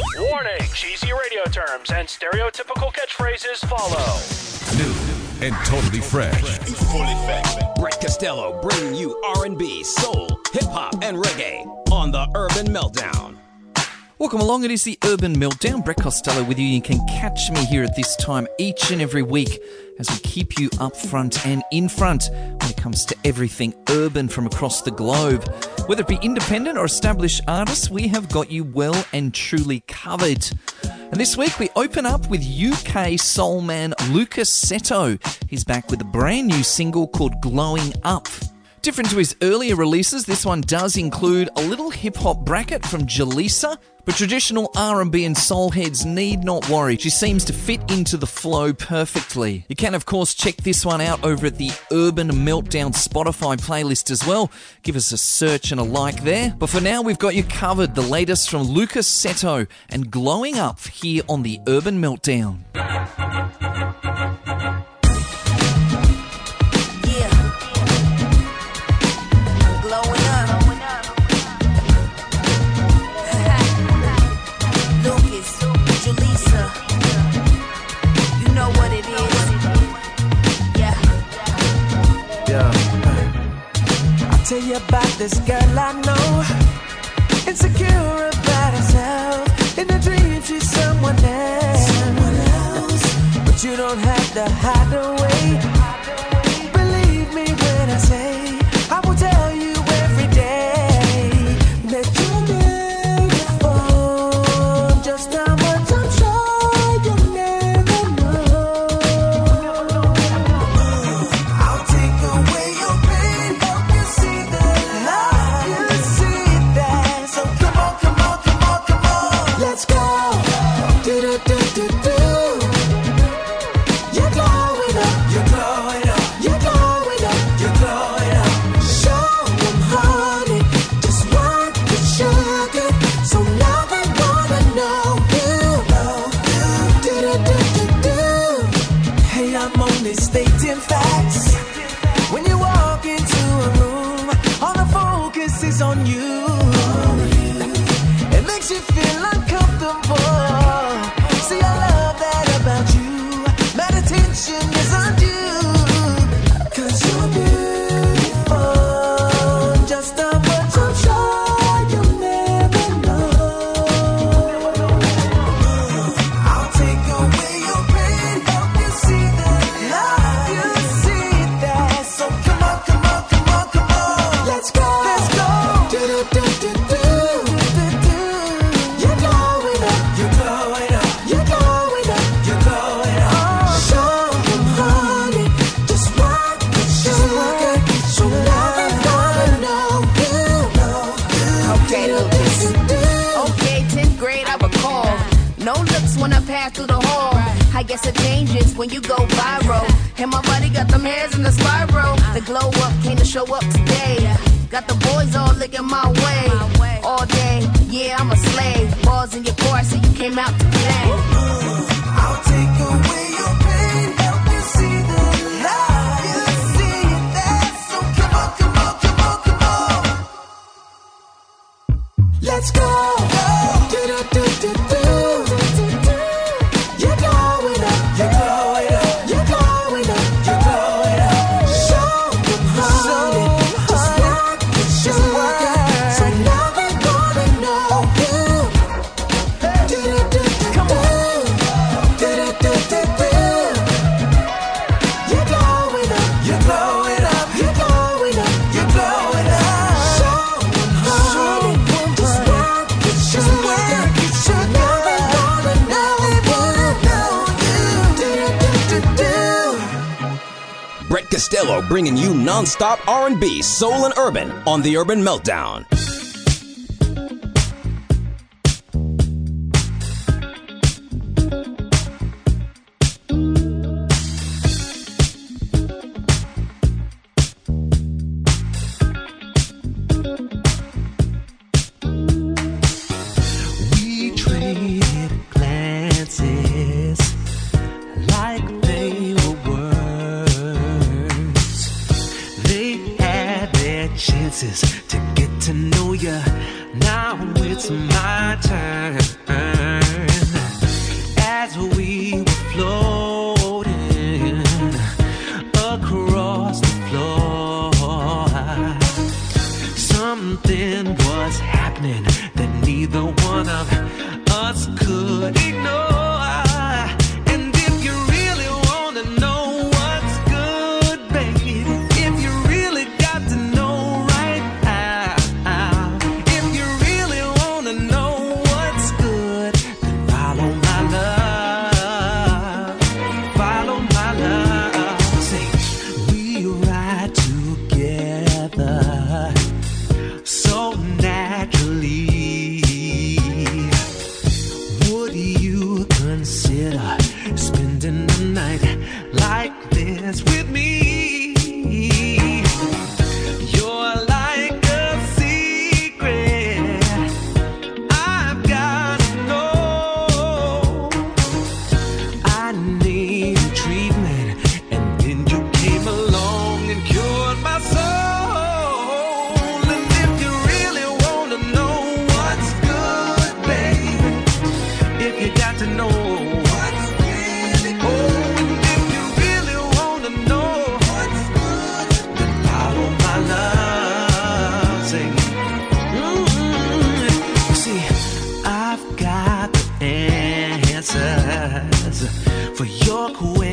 Warning, cheesy radio terms and stereotypical catchphrases follow. New and totally fresh. Brett Costello bringing you R&B, soul, hip-hop, and reggae on the Urban Meltdown. Welcome along. It is the Urban Meltdown. Brett Costello with you. You can catch me here at this time each and every week as we keep you up front and in front when it comes to everything urban from across the globe. Whether it be independent or established artists, we have got you well and truly covered. And this week we open up with UK soul man Lucas Setto. He's back with a brand new single called Glowing Up. Different to his earlier releases, this one does include a little hip-hop bracket from Jaleesa, but traditional R&B and soul heads need not worry. She seems to fit into the flow perfectly. You can, of course, check this one out over at the Urban Meltdown Spotify playlist as well. Give us a search and a like there. But for now, we've got you covered. The latest from Lucas Setto and Glowing Up here on the Urban Meltdown. Tell you about this girl I know, insecure about herself. In a dream she's someone else, but you don't have to hide away. Believe me when I say I will tell you every day that you're beautiful. Just how much I'm sure you'll never know. I'll take away your pain, help you see the light. You see that, so come on, come on, come on, come on. Let's go. Do do do do do. You're glowing up. You're glowing up. You're glowing up. You're glowing up. Show them, honey, just what the sugar. So now they wanna know you. Do do do do do. Hey, I'm only stating facts. When you walk into a room, all the focus is on you. It makes you feel uncomfortable. See, I love that about you. My attention is on you. 'Cause you're beautiful. Just how much I'm sure you'll never know. I'll take away your pain, help you see the light. You see that, so come on, come on, come on, come on. Let's go. Let's go. Do do do do do. You're glowing up. You're glowing up. You're glowing up. You're glowing up. Show them, honey, just what the sugar. So now they wanna know you. Okay, Lucas. Okay, 10th grade, I recall. No looks when I pass through the hall. I guess it changes when you go viral. And my buddy got them hairs in the spiral. The glow up came to show up today. Got the boys all looking my way. All day, yeah, I'm a slave. Balls in your car, so you came out to play. I'll take away your pain, help you see the light. You see that, so come on, come on, come on, come on. Let's go. Do do do do do. You're glowing up. You're glowing up. You're glowing up. You're glowing up. Show them, honey, just what the sugar. So now they wanna know you. Do do do do do. Do do do do do. You're glowing up. You're glowing up. You're glowing up. You're glowing up. Show them, honey, just what the sugar. So now they wanna know you. Do do do do do. Brett Costello bringing you non-stop R&B, soul, and urban on the Urban Meltdown. We traded glances like they were words. They had their chances to get to know neither one of us could ignore. And if you really want to know what's good, baby, if you really got to know right now, if you really want to know what's good, then follow my love, follow my love. See, we ride together so naturally. Would you consider spending the night like this with me? You're like a secret I've got to know. I need treatment, and then you came along and cured my soul. And if you really want to know what's good, baby, if you got to know what's really good, oh, and if you really want to know what's good, then follow my love. Sing. See, I've got the answers for your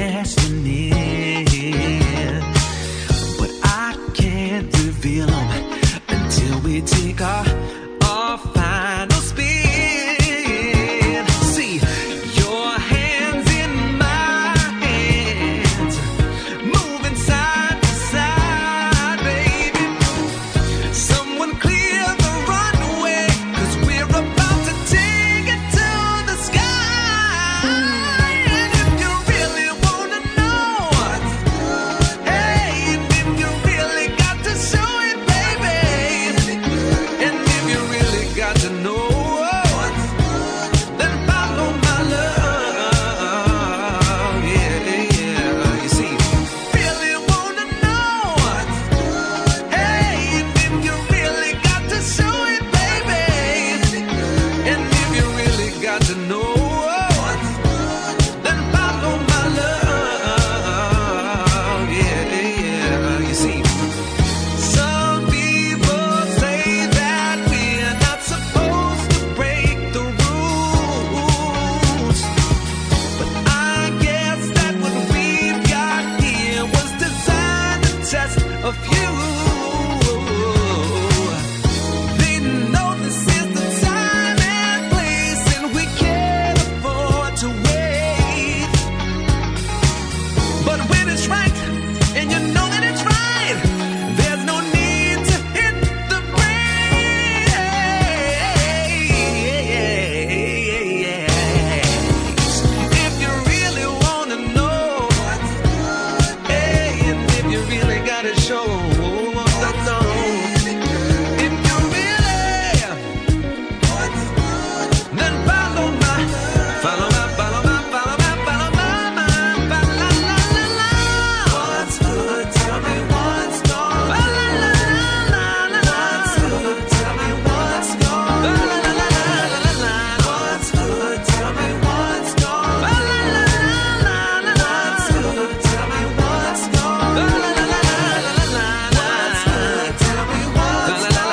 questioning, but I can't reveal them until we take our final spin. See, your hands in my hands, moving side to side, baby. Someone clear the runway, 'cause we're about to take it to the sky. And if you really want to know what's good, hey, and if you really got to show it, baby, and if you really got to know what's good, then follow my love. Yeah, yeah. You see, really want to know what's good, hey, and if you really got to show it, baby, and if you really got to know what's good, then follow my love. Yeah, yeah. You see, some people say that we're not supposed to break the rules, but I guess that what we've got here was designed to test a few. They know this is the time and place, and we can't afford to wait. But when it's right, and you know that it's right, there's no need to hit the brakes. If you really want to know what's good, hey, and if you really got to show what's up, if you really what's good, then follow my, follow my, follow my, follow my, follow my, follow la. What's good? Tell me what's gone. What's good? Tell me what's gone. What's good? Tell me what's gone. What's good? Tell me what's gone. What's good? Tell me what's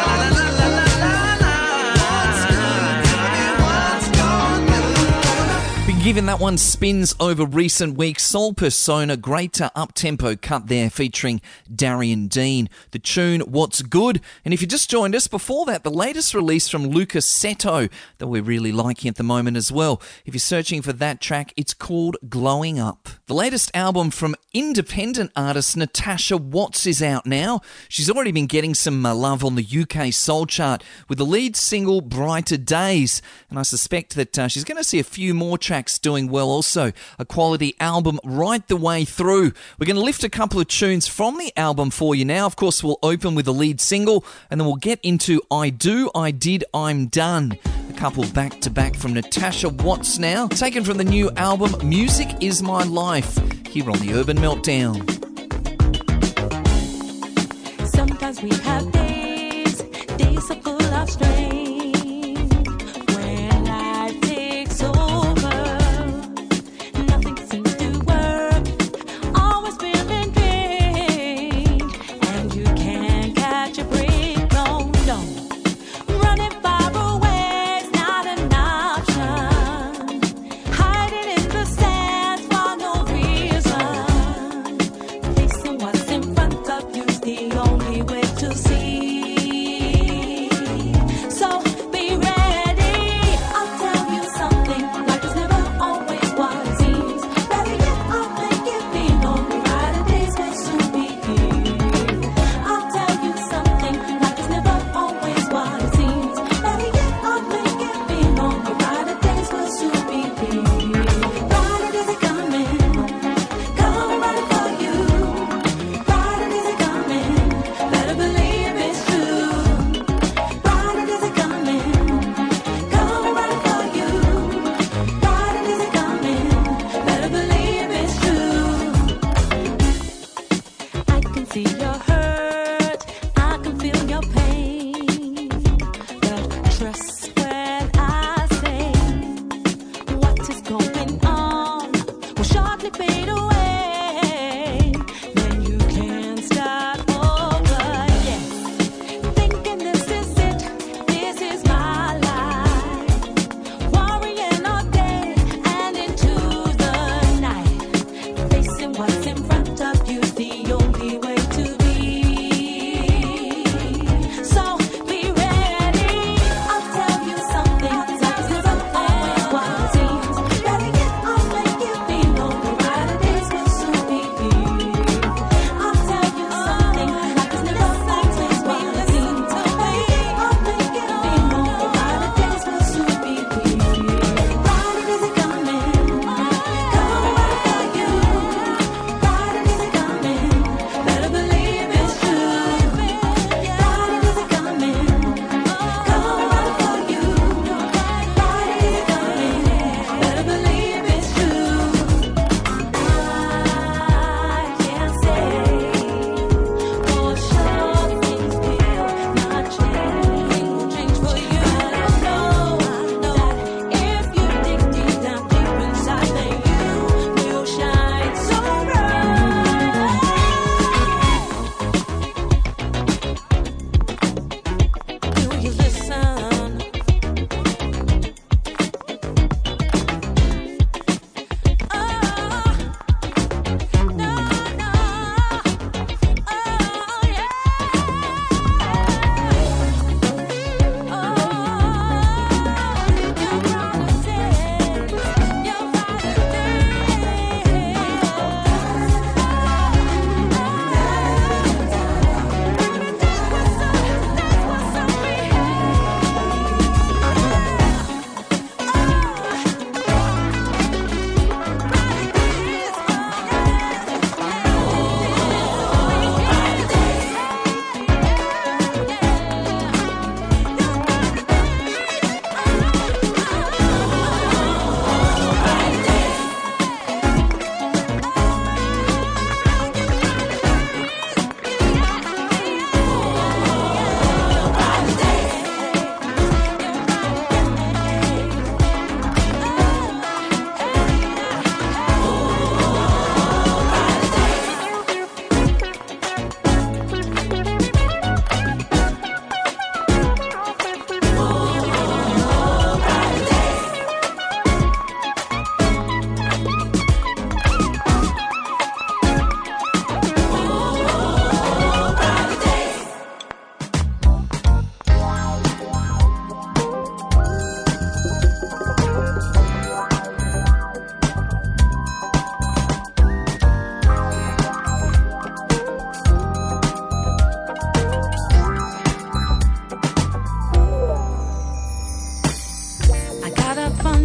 Been giving that one spins over recent weeks. Soul Persona, great up-tempo cut there featuring Darian Dean. The tune, What's Good? And if you just joined us, before that, the latest release from Lucas Seto that we're really liking at the moment as well. If you're searching for that track, it's called Glowing Up. The latest album from independent artist Natasha Watts is out now. She's already been getting some love on the UK Soul chart with the lead single Brighter Days, and I suspect that she's going to see a few more tracks doing well also. A quality album right the way through. We're going to lift a couple of tunes from the album for you now. Of course, we'll open with the lead single, and then we'll get into I Do, I Did, I'm Done. A couple back to back from Natasha Watts now, taken from the new album Music Is My Life, here on the Urban Meltdown. Sometimes we have days so full of strain. When life takes over, nothing seems to work. Always feeling drained, and you can't catch a break. No, running far away, now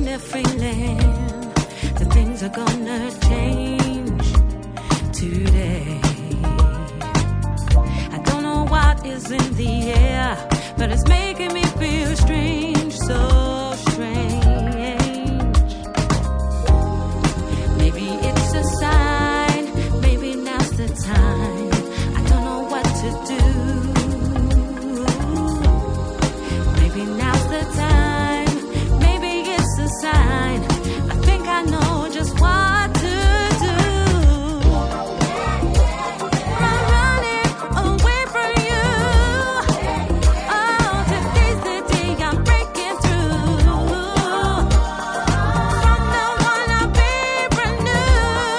left feeling that things are gonna change today. I don't know what is in the air, but it's making me feel strange, so strange. Maybe it's a sign, maybe now's the time. I don't know what to do. Maybe now's the time, maybe it's a sign. I think I know just what to do. I'm running away from you. Oh, today's the day I'm breaking through. From the one I've been brand new.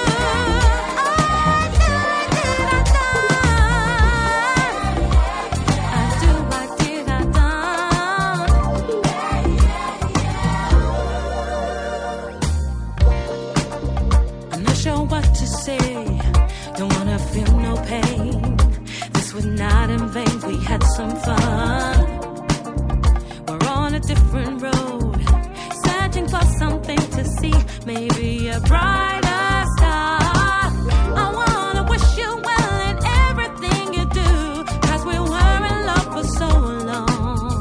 I'm not sure what to say. Don't wanna feel no pain. This was not in vain. We had some fun. We're on a different road, searching for something to see. Maybe a brighter star. I wanna wish you well in everything you do, 'cause we were in love for so long.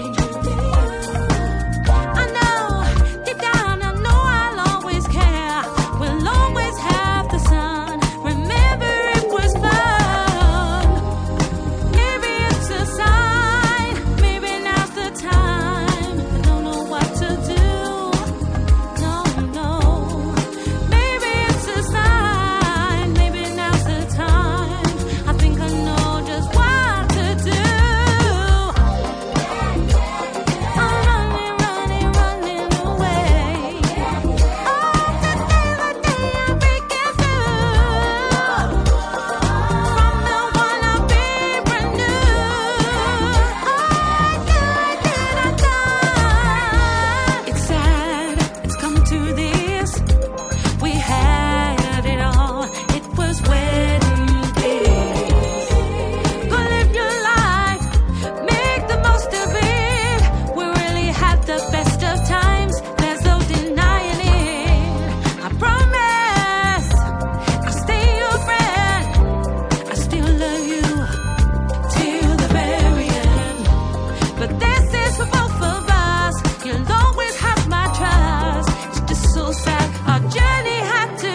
I know, deep down, I know I'll always care. We'll always have the sun. Remember, it was fun. Maybe it's a sign. Maybe now's the time. I don't know what to do. No, no. Maybe it's a sign. Maybe now's the time. I think I know just what to do. I'm running, running, running away. Oh, today's the day I'm breaking through. From the one I've been brand new. It's sad, it's come to this. We had it all. It was wedding bliss. But live your life, make the most of it. We really had the best of times. There's no denying it. I promise I'll stay your friend. I still love you till the very end. But this is for both of us. You'll always have my trust. It's just so sad our journey had to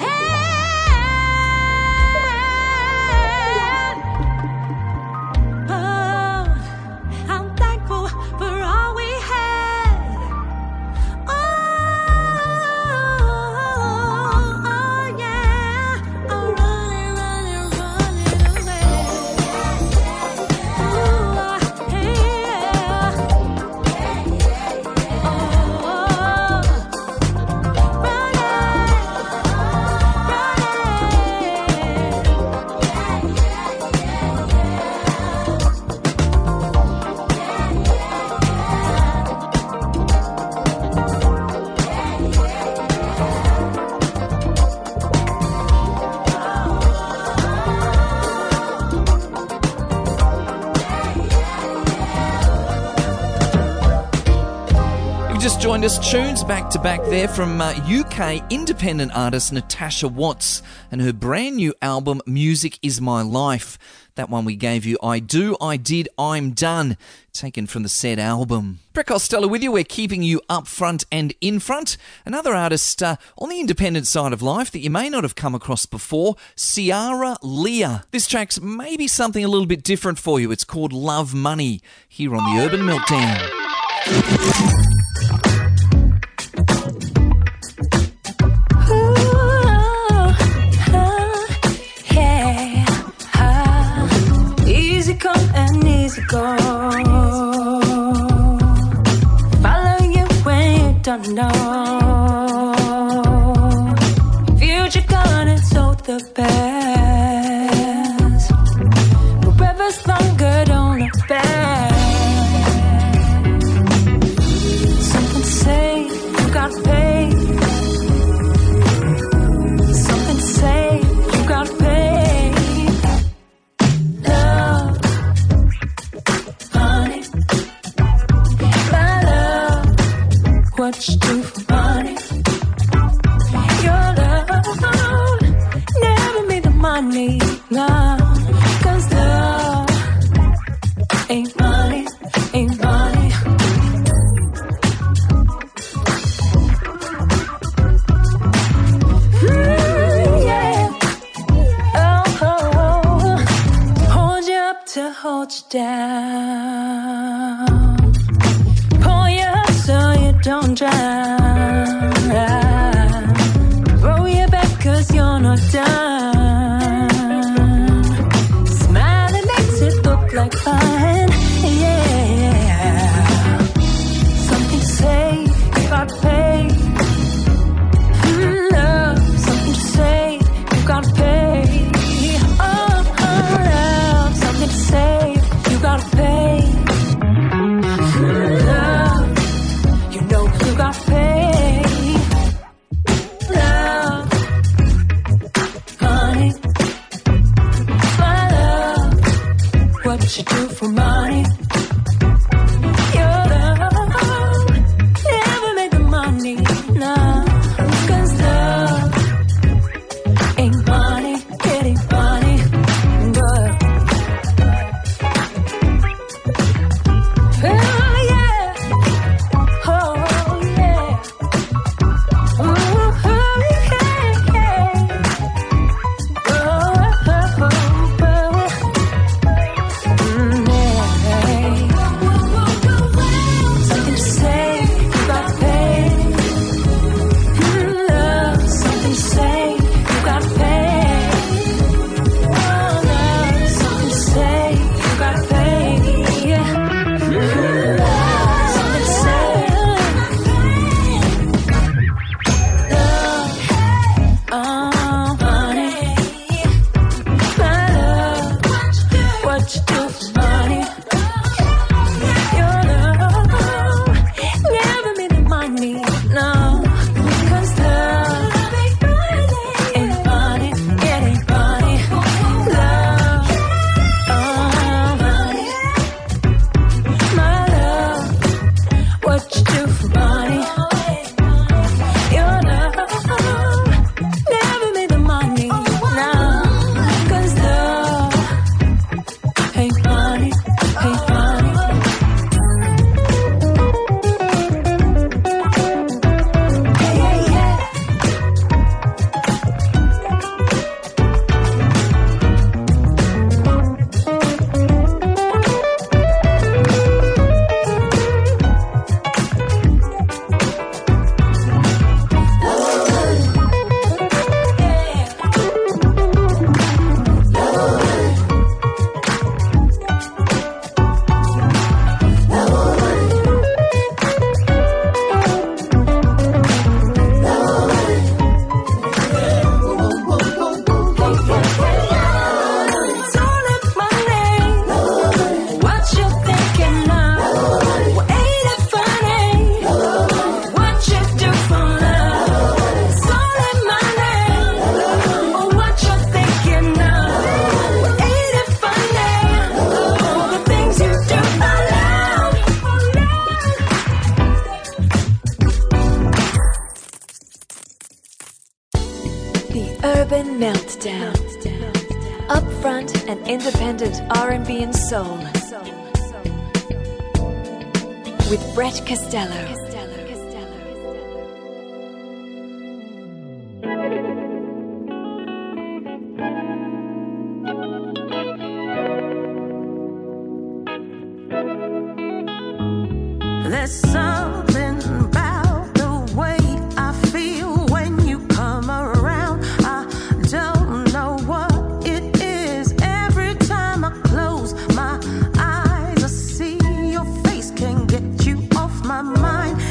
end. Oh, I'm thankful for all we had. Oh, yeah. I'm running, running, running away. Ooh, hey, yeah. You've just joined us, tunes back to back there from UK independent artist Natasha Watts and her brand new album Music Is My Life. That one we gave you, I Do, I Did, I'm Done, taken from the said album. Brett Costello with you, we're keeping you up front and in front. Another artist on the independent side of life that you may not have come across before, Ciara Leah. This track's maybe something a little bit different for you. It's called Love Money, here on the Urban Meltdown. Easy come and easy go. Follow you when you don't know. Future gonna so the best. Forever's longer, don't look back. Something say you gotta pay. Something say you gotta pay. Love, honey, my love. what you do for money. Your love never made the money, love, 'cause love ain't money, ain't money. To hold you down, pull you up so you don't drown, roll you back 'cause you're not done, smiling makes it look like fun, yeah, something to say, you gotta pay, love, something to say, you gotta pay, say you gotta pay. Love, you know you gotta pay. Love, money, my love, what you do for money. Your love never made the money, no, 'cause love ain't money, it ain't money, but Urban Meltdown. Upfront and independent R&B and soul. With Brett Costello. There's something about the way I feel when you come around. I don't know what it is. Every time I close my eyes, I see your face, can't get you off my mind.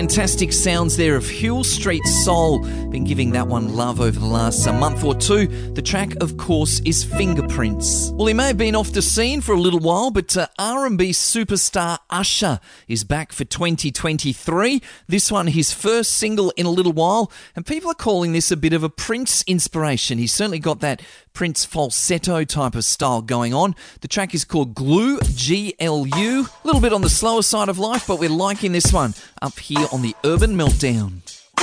fantastic sounds there of Huell Street Soul. Been giving that one love over the last month or two. The track, of course, is Fingerprints. Well, he may have been off the scene for a little while, but R&B superstar Usher is back for 2023. This one, his first single in a little while, and people are calling this a bit of a Prince inspiration. He's certainly got that Prince falsetto type of style going on. The track is called Glue, G-L-U. A little bit on the slower side of life, but we're liking this one up here on the Urban Meltdown.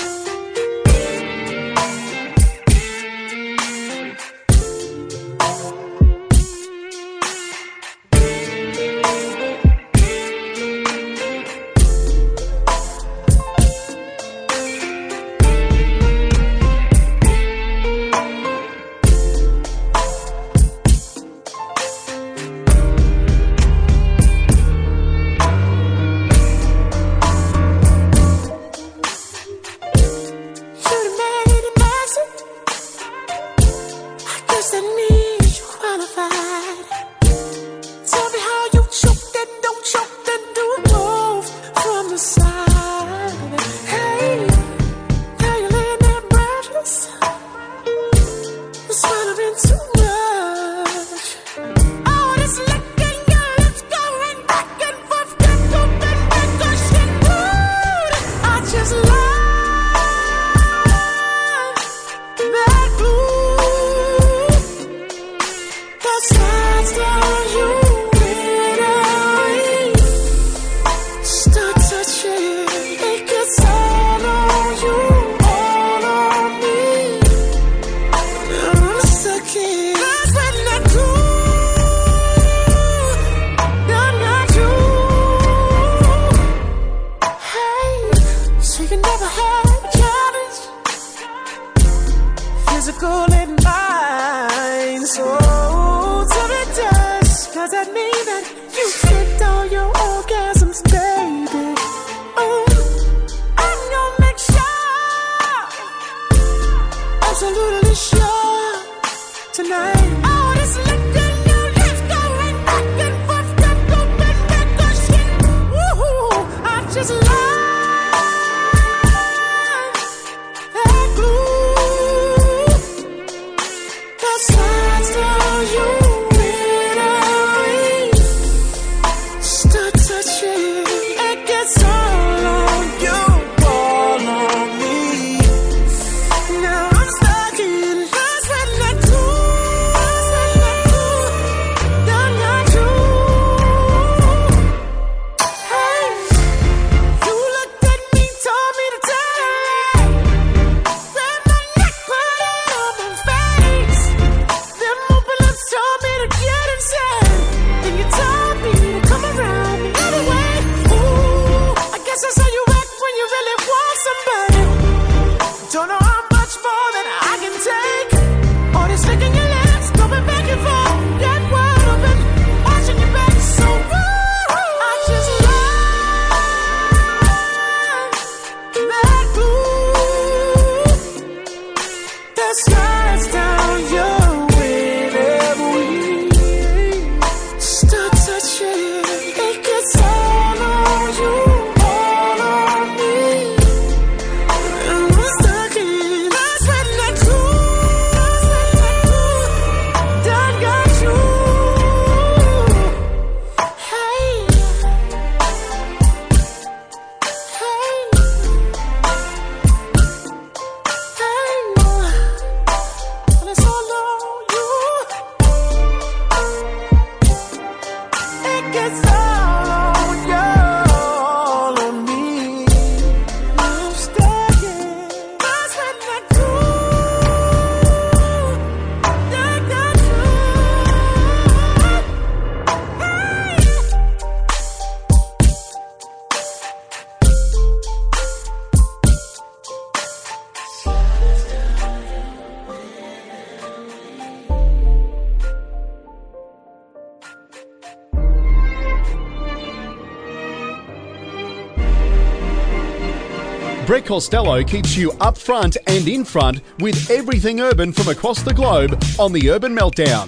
Brett Costello keeps you up front and in front with everything urban from across the globe on the Urban Meltdown.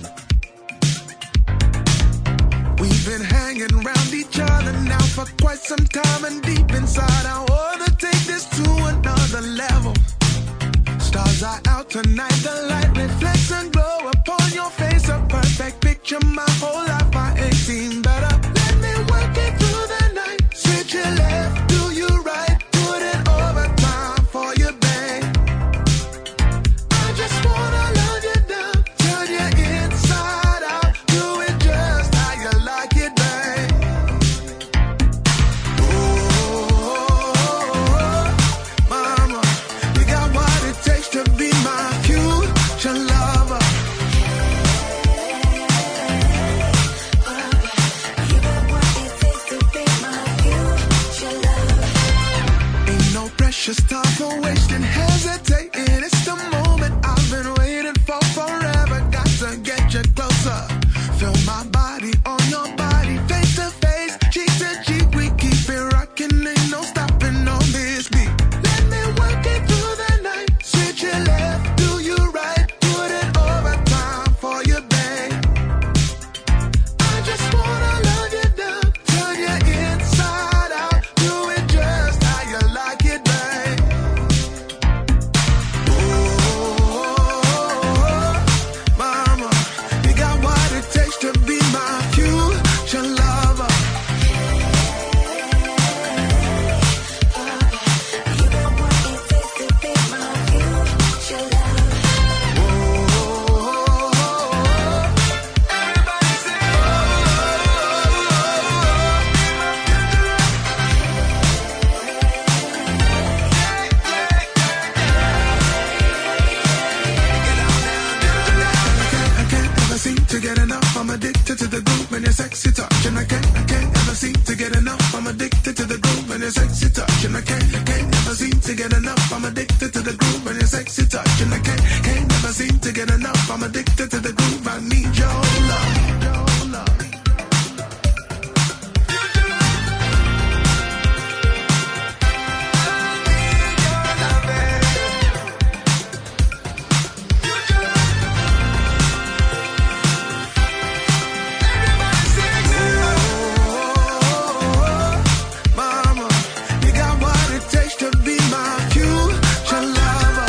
We've been hanging around each other now for quite some time, and deep inside I wanna take stars are out tonight. The light reflects and glow upon your face. A perfect picture, my whole life I ain't seen better. Let me work it through the night. Switch your left, do you right. Put it overtime for you, babe. I just wanna love you down, turn you inside out. Do it just how you like it, babe. Oh, mama, you got what it takes to be my future lover. Ain't no precious time for wasting, hesitating. It's the moment I've been waiting for forever. Got to get you closer. Feel my body on your body, face to face, cheek to cheek. We keep it rocking, ain't no stopping on this beat. Let me work it through the night. Switch your left, do you right. Put it overtime for you, babe. I just wanna love you down, turn you inside out. Do it just how you like it, babe. Oh, mama, you got what it takes to be my future lover. I can't ever seem to get enough. I'm addicted to the groove and your sexy touch. And I can't ever seem to get enough. I'm addicted to the groove and your sexy touch. And I can't ever seem to get enough. I'm addicted to the groove and your sexy touch. And I can't never seem to get enough. I'm addicted to the groove. I need your love. Your love. Mama, you got what it takes to be my future lover.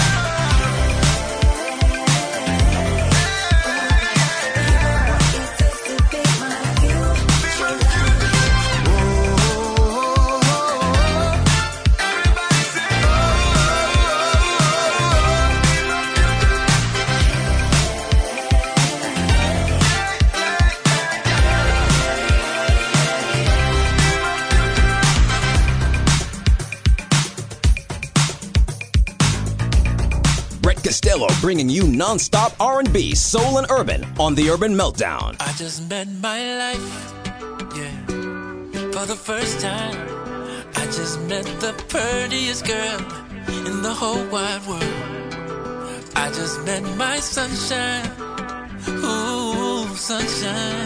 Brett Costello bringing you non-stop R&B, soul, and urban on the Urban Meltdown. I just met my life, yeah, for the first time. I just met the prettiest girl in the whole wide world. I just met my sunshine, ooh, sunshine.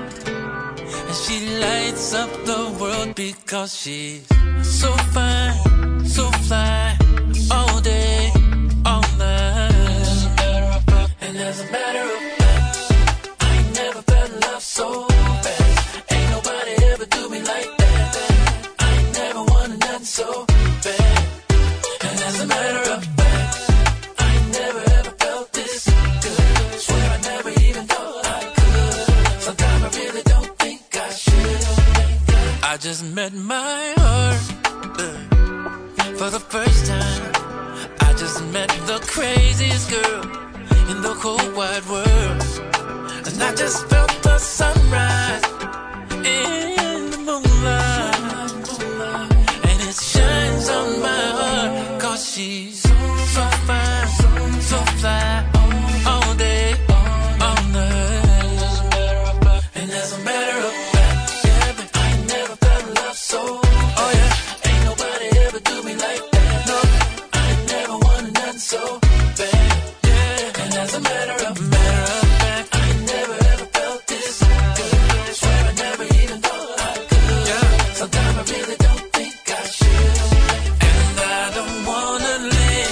And she lights up the world because she's so fine, so fly, all day, all night. And as a matter of fact, I ain't never felt love so fast. Ain't nobody ever do me like that. I ain't never wanted nothing so bad. And as a matter of fact, I ain't never ever felt this good. Swear I never even thought I could. Sometimes I really don't think I should. I just met my heart for the first time. I just met the craziest girl in the whole wide world. And I just felt the sunrise in the moonlight. And it shines on my heart, cause she's so fine, so fly, all day, all night. And as a matter of fact, yeah, but I ain't never felt love so, oh yeah, ain't nobody ever do me like that. No, I ain't never wanted nothing so bad. And as a matter of fact, I ain't never ever felt this good. Swear I never even thought I could. Sometimes I really don't think I should. And I don't wanna live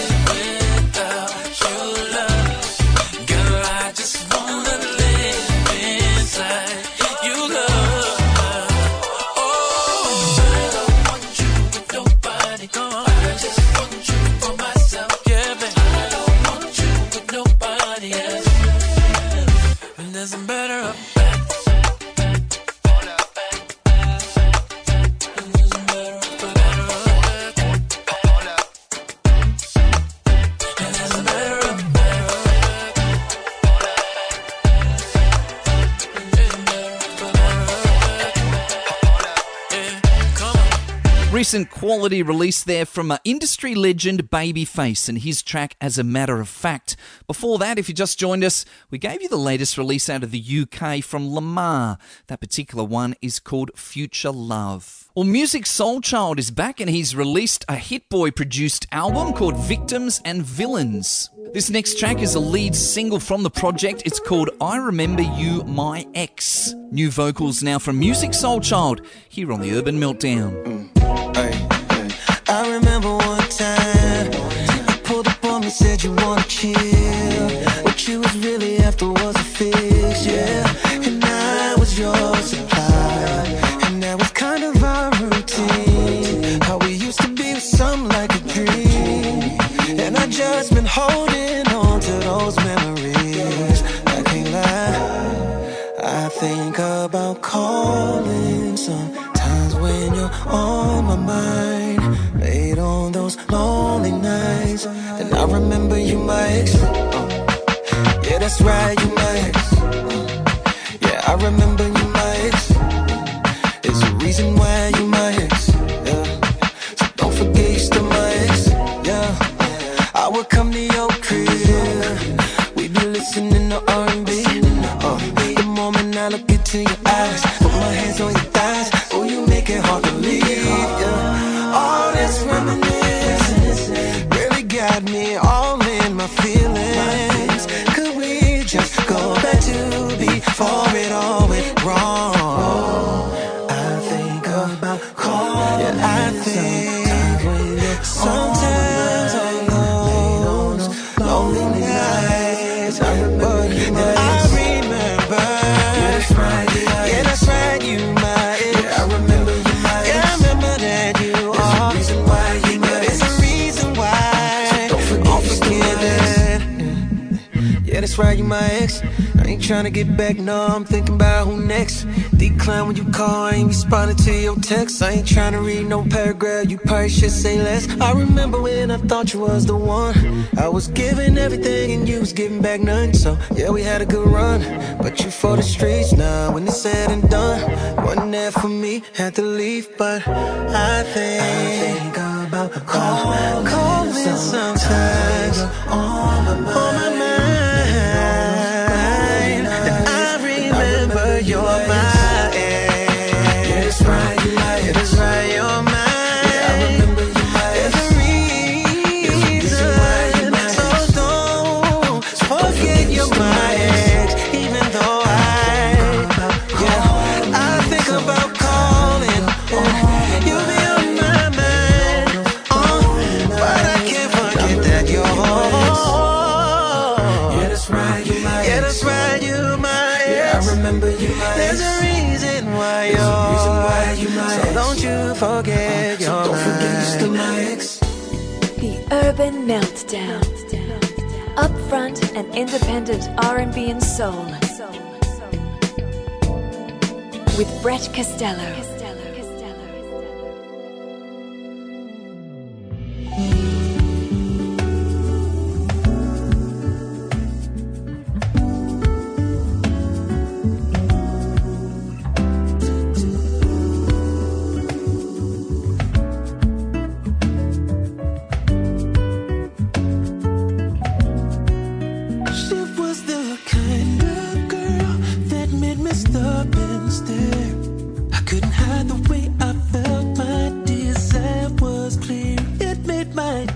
Recent quality release there from industry legend Babyface and his track As a Matter of Fact. Before that, if you just joined us, we gave you the latest release out of the UK from Lamar. That particular one is called Future Love. Well, Music Soul Child is back and he's released a Hit Boy produced album called Victims and Villains. This next track is a lead single from the project. It's called I Remember You, My Ex. New vocals now from Music Soul Child here on the Urban Meltdown. I remember one time you pulled up on me, said you wanna chill. What you was really after was a fix, yeah. And I was your supply, and that was kind of our routine. How we used to be was something like a dream. And I just been holding on to those memories. I can't lie, I think about calling sometimes when you're on my mind. Late on those lonely nights, and I remember you, my ex. Yeah, that's right, you my ex. Yeah, I remember you, my ex. There's a reason why you my ex. Yeah, so don't forget you still my ex. Yeah, I would come to your crib. We'd be listening to R&B. The moment I look into your eyes, put my hands on your thighs. Oh, you make it hard to leave. Yeah. All this reminiscence really got me all in my feelings. Could we just go back to before it all went wrong? I think about calling. Yeah, I think sometimes on those lonely nights, I remember you, my ex. Yeah, that's right, yeah, that's right, you my ex. Yeah, I remember you, my ex. Yeah, I remember that you. That's right, you my ex. I ain't tryna get back, no, I'm thinking about who next. Decline when you call, I ain't responding to your text. I ain't tryna read no paragraph, you probably should say less. I remember when I thought you was the one. I was giving everything and you was giving back none. So yeah, we had a good run, but you for the streets now. When it's said and done, wasn't there for me, had to leave. But I think about calling sometimes on my mind. You're my ex. Yeah, that's right, you're my ex. Yeah, that's right, you're my ex. Yeah, I remember you, my ex. There's a reason, so don't forget you're my ex. Even though I think about calling. You be on my mind, but I can't forget that you're yeah, that's right, you're my ex. Yeah, that's right, you're my ex. Yeah, I remember you. There's a reason why you're my so don't you forget you're so don't forget you're still my ex. The Urban Meltdown. Upfront and independent R&B and soul. With Brett Costello. Couldn't hide the way I felt, my desire was clear. It made my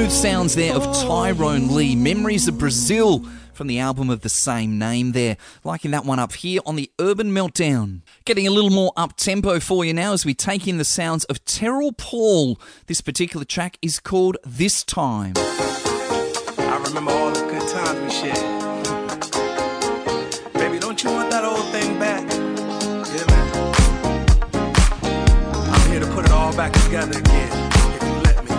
Smooth sounds there of Tyrone Lee, Memories of Brazil, from the album of the same name there. Liking that one up here on the Urban Meltdown. Getting a little more up-tempo for you now as we take in the sounds of Terrell Paul. This particular track is called This Time. I remember all the good times we shared. Baby, don't you want that old thing back? Yeah, man. I'm here to put it all back together again, if you let me.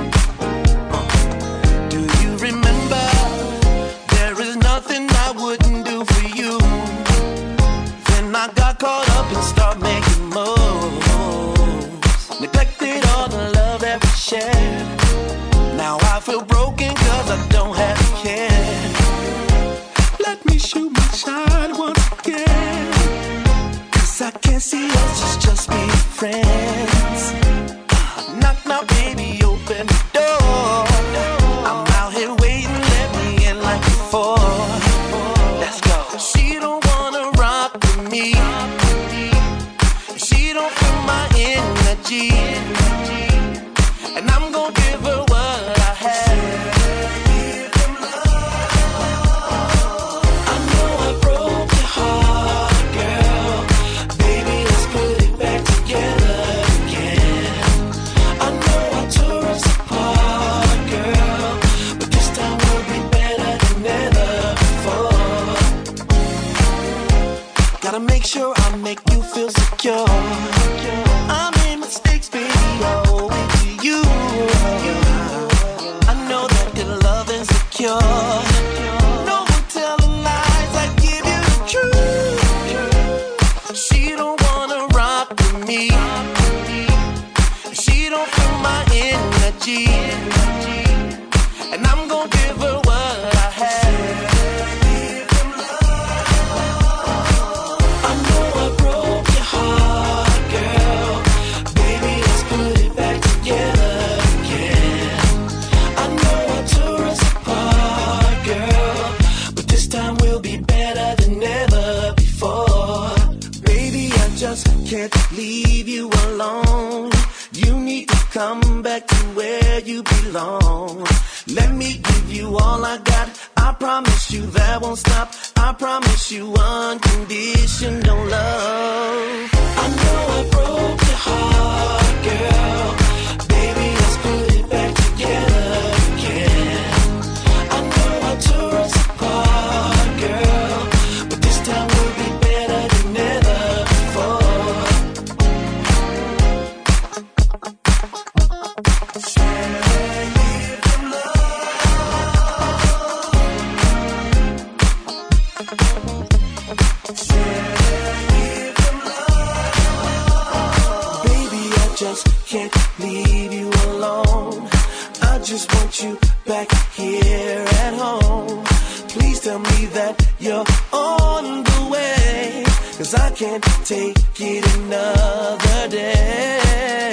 Do you remember? There is nothing I wouldn't do for you. Then I got caught up and started making moves. Neglected all the love that we shared. Now I feel broken cause I don't have a care. Let me shoot my shot once again. Cause I can't see us just being friends. Knock, knock, baby, open the door. I'm out here waiting, let me in like before. Let's go. She don't wanna rock with me. She don't feel my energy. And I'm gonna give her what I have. I know I broke your heart, girl. Baby, let's put it back together again. I know I tore us apart, girl, but this time will be better than ever before. Gotta make sure I make you feel secure. I made mistakes, baby, I owe it to you. I know that good love is secure. No one telling lies, I give you the truth. She don't wanna rock with me. She don't feel my energy. And I'm gonna give her what I have. I know I broke your heart, girl. Baby, let's put it back together again. I know I tore us apart, girl, but this time will be better than ever before. Baby, I just can't leave you alone. You need to come back to where you belong. Let me give you all I got. I promise you that won't stop. I promise you unconditional love. I know I broke your heart, girl. Baby, let's put it back together again. I know I tore us apart, girl, but this time will be better than ever before. Baby, I just can't leave you alone. I just want you back here at home. Please tell me that you're on the way, cause I can't take it another day.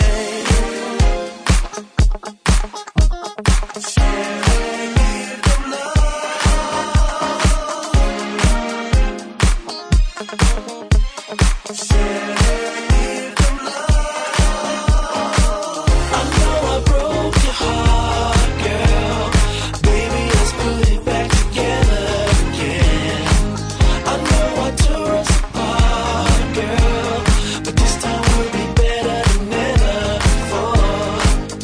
I know I broke your heart, girl. Baby, let's put it back together again. I know I tore us apart, girl, but this time will be better than ever before.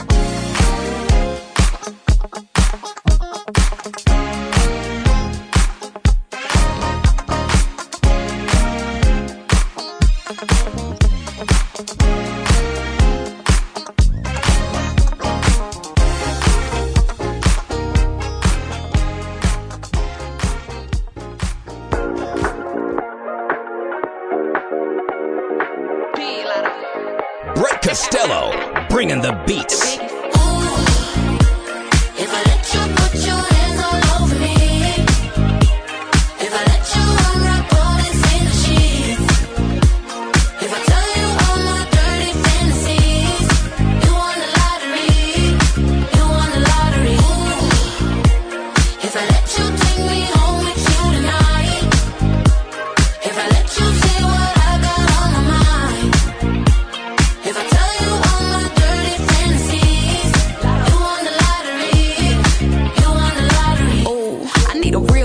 Brett Costello, bringing the beats. If I let you put your hands all over me, if I let you unwrap bullets in the sheets, if I tell you all my dirty fantasies, you won the lottery, you won the lottery. If I let you take me home with you tonight, if I let you say what I got on my mind, if I tell you all my dirty fantasies,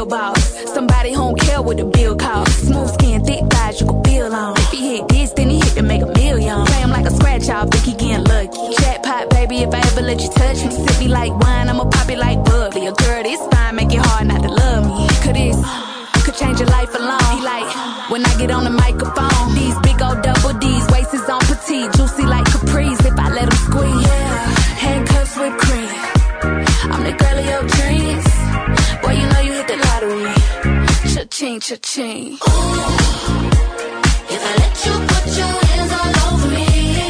real boss. Somebody who don't care what the bill costs. Smooth skin, thick thighs, you can feel on. If he hit this, then he hit to make a million. Play him like a scratch off, think he getting lucky. Jackpot, baby, if I ever let you touch me. Sip me like wine, I'ma pop it like bubbly. A girl this fine, make it hard not to love me. Cause this could change your life alone. He like, when I get on the microphone, these big old double D's, waist is on petite, juicy like Caprice. If I let him squeeze, yeah, handcuffs with cream. I'm the girl of your dreams. Boy, you know you hit the lottery. Cha-ching, cha-ching. Ooh, if I let you put your hands all over me,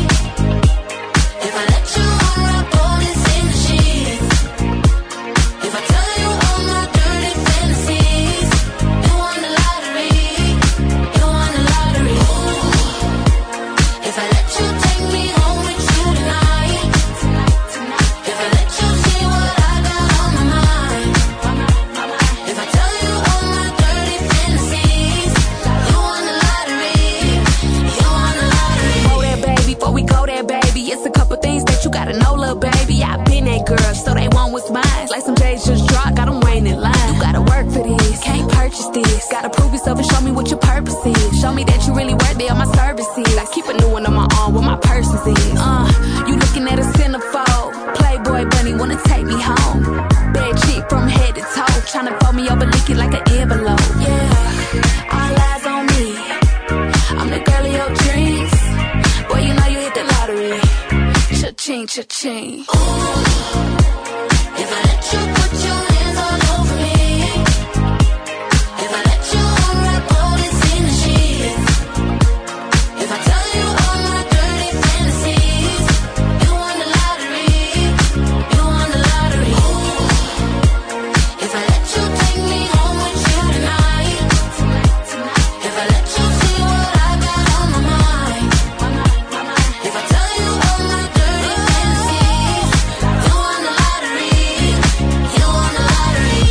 if I let you unwrap all this in the sheets, if I tell you all my dirty fantasies, you won the lottery, you won the lottery. Ooh, if I let you take me home with you tonight, if I let you see what I got on my mind, if I tell you all my dirty fantasies, you won the lottery, you won the lottery. Go there, baby, before we go there, baby, it's a couple things that you gotta know, little baby. I've been that girl, so they want what's mine. Like some J's just dropped, got them waiting in line. You gotta work for this, can't purchase this. Gotta prove yourself and show me what your purpose is. Show me that you really worthy of my services. I keep a new one on my arm, where my purses is. You looking at a centerfold. Playboy bunny wanna take me home. Bad chick from head to toe, tryna fold me over, lick it like an envelope. Yeah, all eyes on me. I'm the girl of your dreams. Boy, you know you hit the lottery. Cha-ching, cha-ching. Ooh, if I let you put your hands all over me, if I let you unwrap all this in the sheets, if I tell you all my dirty fantasies, you won the lottery, you won the lottery. Ooh, if I let you take me home with you tonight, if I let you see what I got on my mind, if I tell you all my dirty fantasies, you won the lottery, you won the lottery.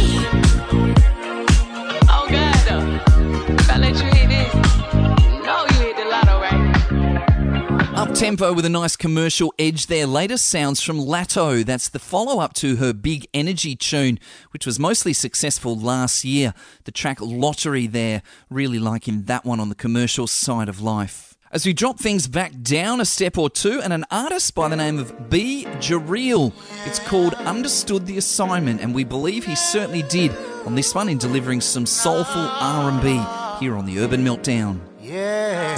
Oh God, though, if I let you hit this, you know you hit the lotto, right? Up tempo with a nice commercial edge there. Latest sounds from Latto. That's the follow-up to her big energy tune, which was mostly successful last year. The track Lottery there. Really liking that one on the commercial side of life. As we drop things back down a step or two, and an artist by the name of B. Jareel. It's called Understood the Assignment, and we believe he certainly did on this one in delivering some soulful R&B here on the Urban Meltdown. Yeah.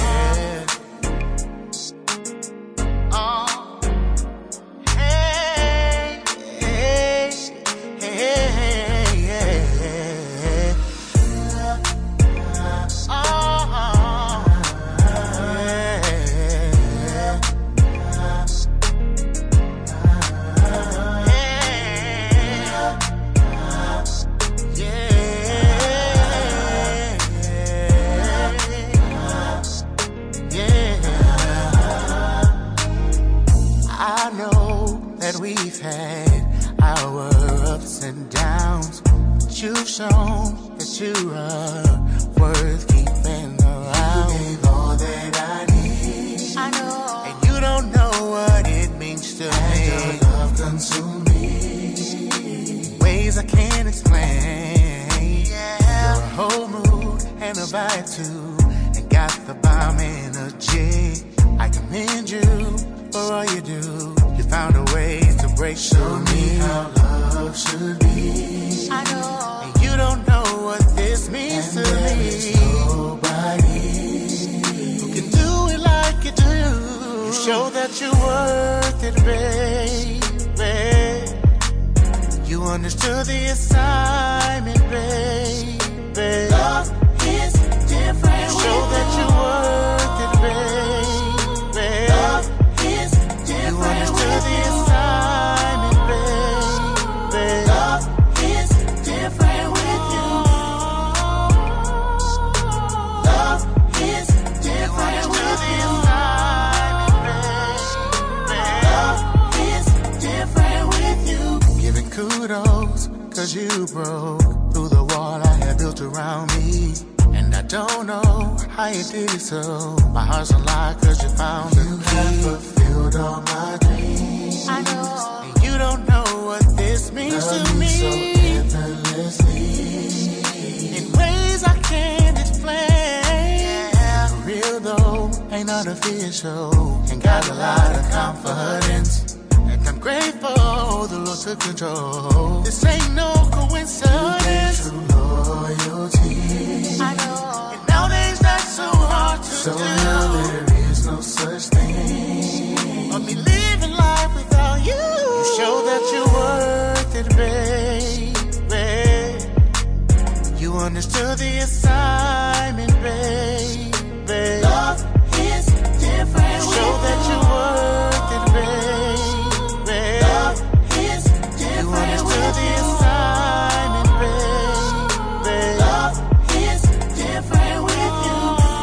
We've had our ups and downs, but you've shown that you are worth keeping around. You gave all that I need, I know, and you don't know what it means to me. Your love consumed me, ways I can't explain. Yeah. You're a whole mood and a vibe too, and got the bomb energy. I commend you for all you do. You found a way to break through me how love should be. I know, and you don't know what this means and to me. Nobody who can do it like you do. You show that you're worth it, baby. You understood the assignment, baby. Love is different. You show that you're worth it, baby. Love is different. You understood the assignment, baby. Love is different with you. Love is different with you. Love is different with you. Giving kudos, cause you broke through the wall I had built around me. And I don't know how you did it so. My heart's on lock cause you found the key. You have fulfilled all my dreams. I know. And you don't know what this means to me. So effortlessly. ain't unofficial and got a lot of confidence. And I'm grateful the Lord took control. This ain't no coincidence. You gave true loyalty. I know. And nowadays that's so hard to do. So now there is no such thing. Of me living life without you. You show that you're worth it, baby. You understood the assignment, baby. Love is different. Show that you're worth it, baby. Love is different. You understood the assignment, baby. Love is different with you.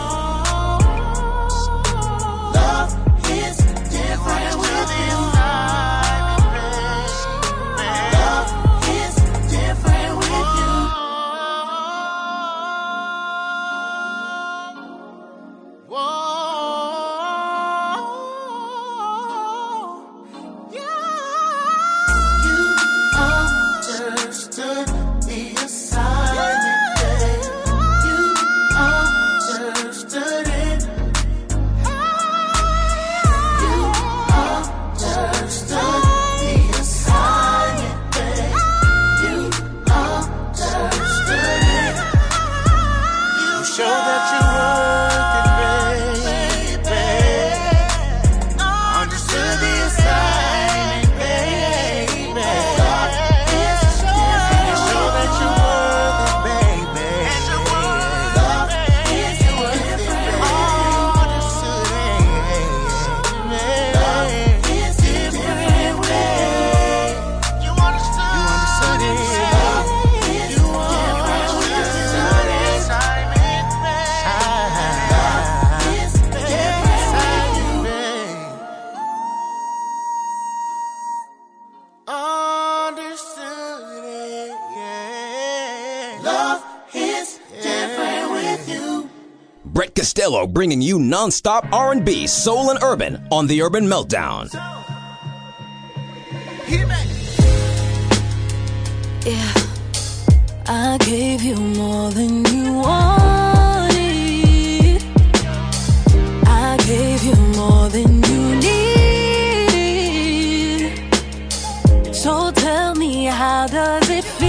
Love is different with the assignment, baby. Love is different with you. Brett Costello bringing you non-stop R&B, soul, and urban on The Urban Meltdown. Yeah, I gave you more than you wanted. I gave you more than you needed. So tell me, how does it feel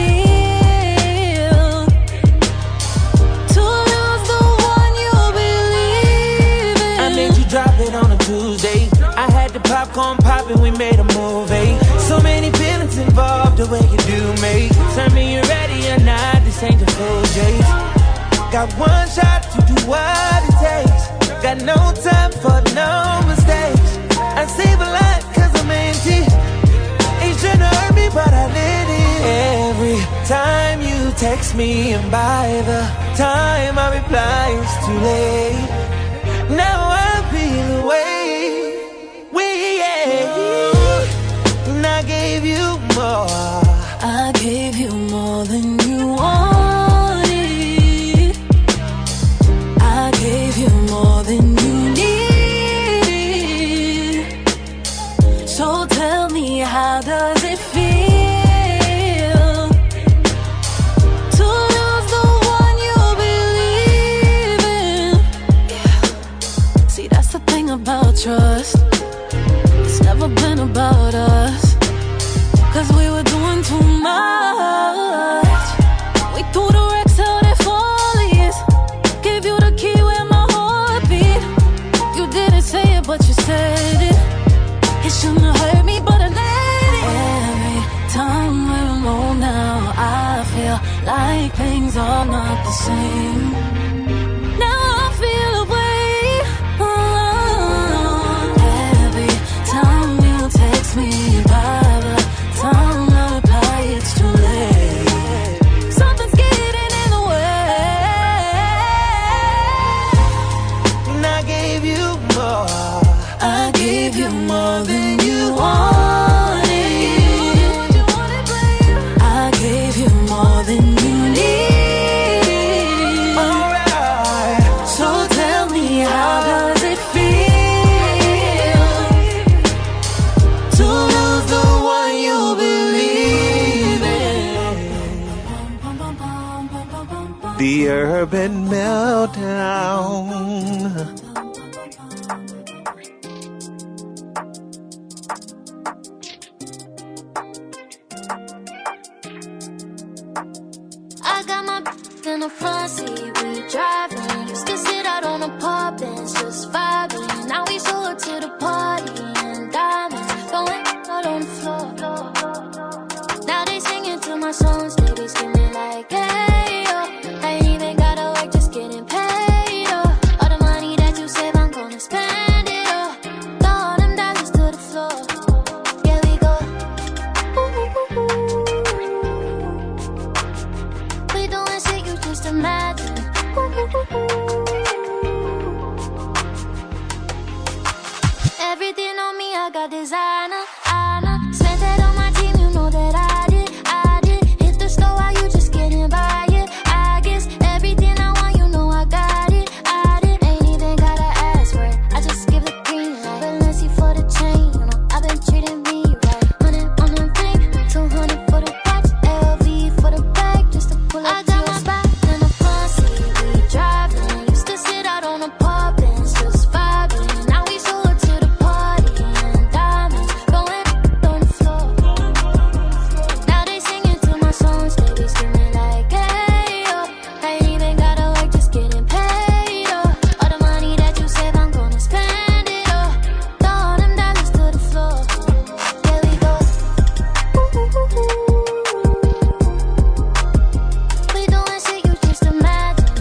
to lose the one you believe in? I made you drop it on a Tuesday. I had the popcorn poppin', we made a movie. So many feelings involved, the way you do me. Tell me you're ready or not, this ain't the full chase. Got one shot to do what it takes. Got no time for no mistakes. I save a lot cause I'm empty. Ain't tryna hurt me but I let it. Every time you text me and by the time I reply it's too late. Now I feel away. And I gave you more. I gave you more than you wanted. I gave you more than you needed. So tell me, how does it feel to lose the one you believe in? Yeah. See, that's the thing about trust. It's never been about us. Cause we were doing too much. We threw the wrecks out at Follies. Gave you the key where my heart beat. You didn't say it but you said it. It shouldn't have hurt me but I let it. Every time we're alone now I feel like things are not the same. Now I feel away. Every time you text me by the time I reply, it's too late. Something's getting in the way. And I gave you more. I gave you more than you wanted. I gave you more than you needed. Alright. So tell me, how does it feel to lose the one you believe in? The Urban Meltdown. just in the front seat, we driving. Used to sit out on the park bench, just vibing. Now we show up to the party in diamonds, going out on the floor. Now they singing to my songs, they be screaming like, hey, yo. I ain't even gotta work, just getting paid, yo. All the money that you save, I'm gonna spend it, yo. Throw all them dollars to the floor. Yeah, we go. We doing shit you just imagine. Everything on me, I got designer. Spent that on my team, you know that I did. Hit the store while you just getting by it. I guess everything I want, you know I got it. Ain't even gotta ask for it, I just give the green light. Balenci for the chain, you know I've been treating me right. 100 on the ring, 200 for the watch, LV for the bag, just to pull up. I got my back in the front seat, we driving. Used to sit out on the park bench, just vibing. Now we show up to the party in diamonds, going on the floor. Now they singing to my songs, they be screaming like, hey, yo. I ain't even gotta work, just getting paid, yo. All the money that you save, I'm gonna spend it, yo. Throw all them dollars to the floor. Yeah, we go. We doing shit you just imagine.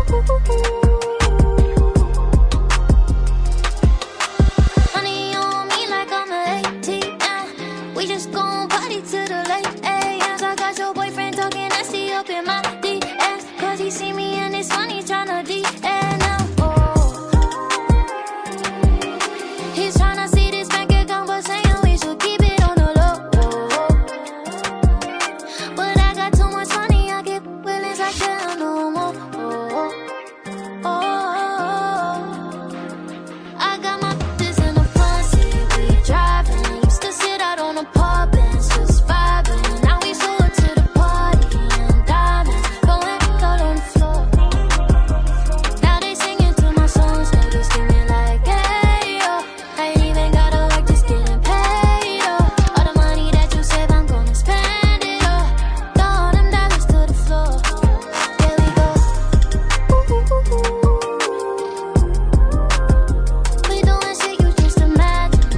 Money on me like I'm an ATM. We just gon' party to the late AMs. I got your boyfriend talking nasty up in my DMs, cause he see me and it's funny tryna DNM. He's tryna see this bank account, but saying we should keep it on the low. But I got too much money, I get feelings I can't no more. I got my this in the front seat, we driving. Used to sit out on the park bench, just vibing. Now we show up to the party in diamonds, going out on the floor. Now they singing to my songs, they be screaming like, hey, yo. I ain't even gotta work, just getting paid, yo. All the money that you save, I'm gonna spend it, yo. Throw all them dollars to the floor. Yeah, we go. We doing shit you just imagine.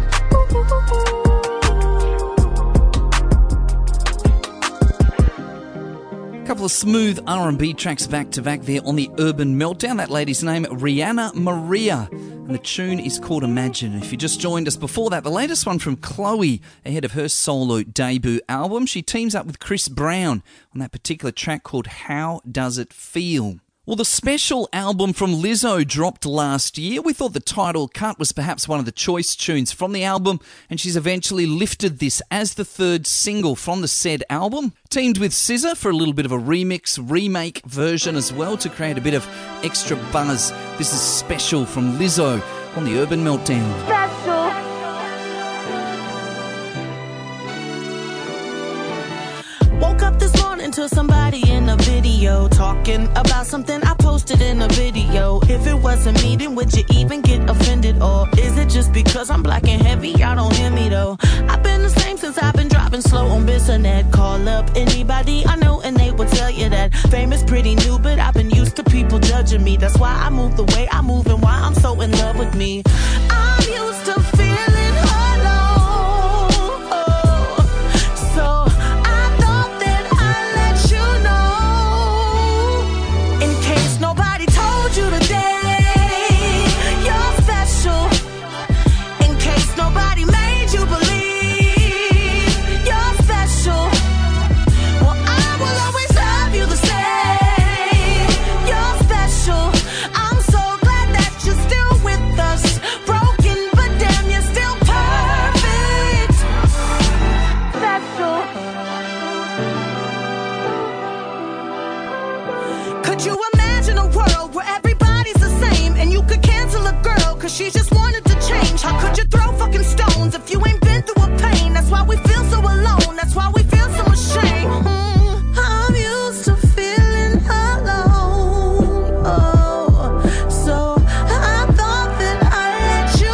A couple of smooth R&B tracks back to back there on the Urban Meltdown. That lady's name, Rihanna Maria. And the tune is called Imagine. If you just joined us before that, the latest one from Chloe ahead of her solo debut album. She teams up with Chris Brown on that particular track called How Does It Feel? Well, the special album from Lizzo dropped last year. We thought the title cut was perhaps one of the choice tunes from the album, and she's eventually lifted this as the third single from the said album. Teamed with SZA for a little bit of a remake version as well to create a bit of extra buzz. This is Special from Lizzo on the Urban Meltdown. Woke up this morning to somebody in a video talking about something I posted in a video. If it wasn't me, then would you even get offended? Or is it just because I'm black and heavy, y'all don't hear me though? I've been the same since I've been driving slow on Bissonnet. Call up anybody I know and they will tell you that fame is pretty new, but I've been used to people judging me. That's why I move the way I move and why I'm so in love with me. I'm used to feeling alone. So nobody told you today you're special. In case nobody made you believe you're special. Well, I will always love you the same. You're special. I'm so glad that you're still with us. Broken, but damn, you're still perfect. Special. Could you imagine a world where everybody's the same and you could cancel a girl cause she just wanted to change? How could you throw fucking stones if you ain't been through a pain? That's why we feel so alone, that's why we feel so ashamed. I'm used to feeling alone. Oh, so I thought that I'd let you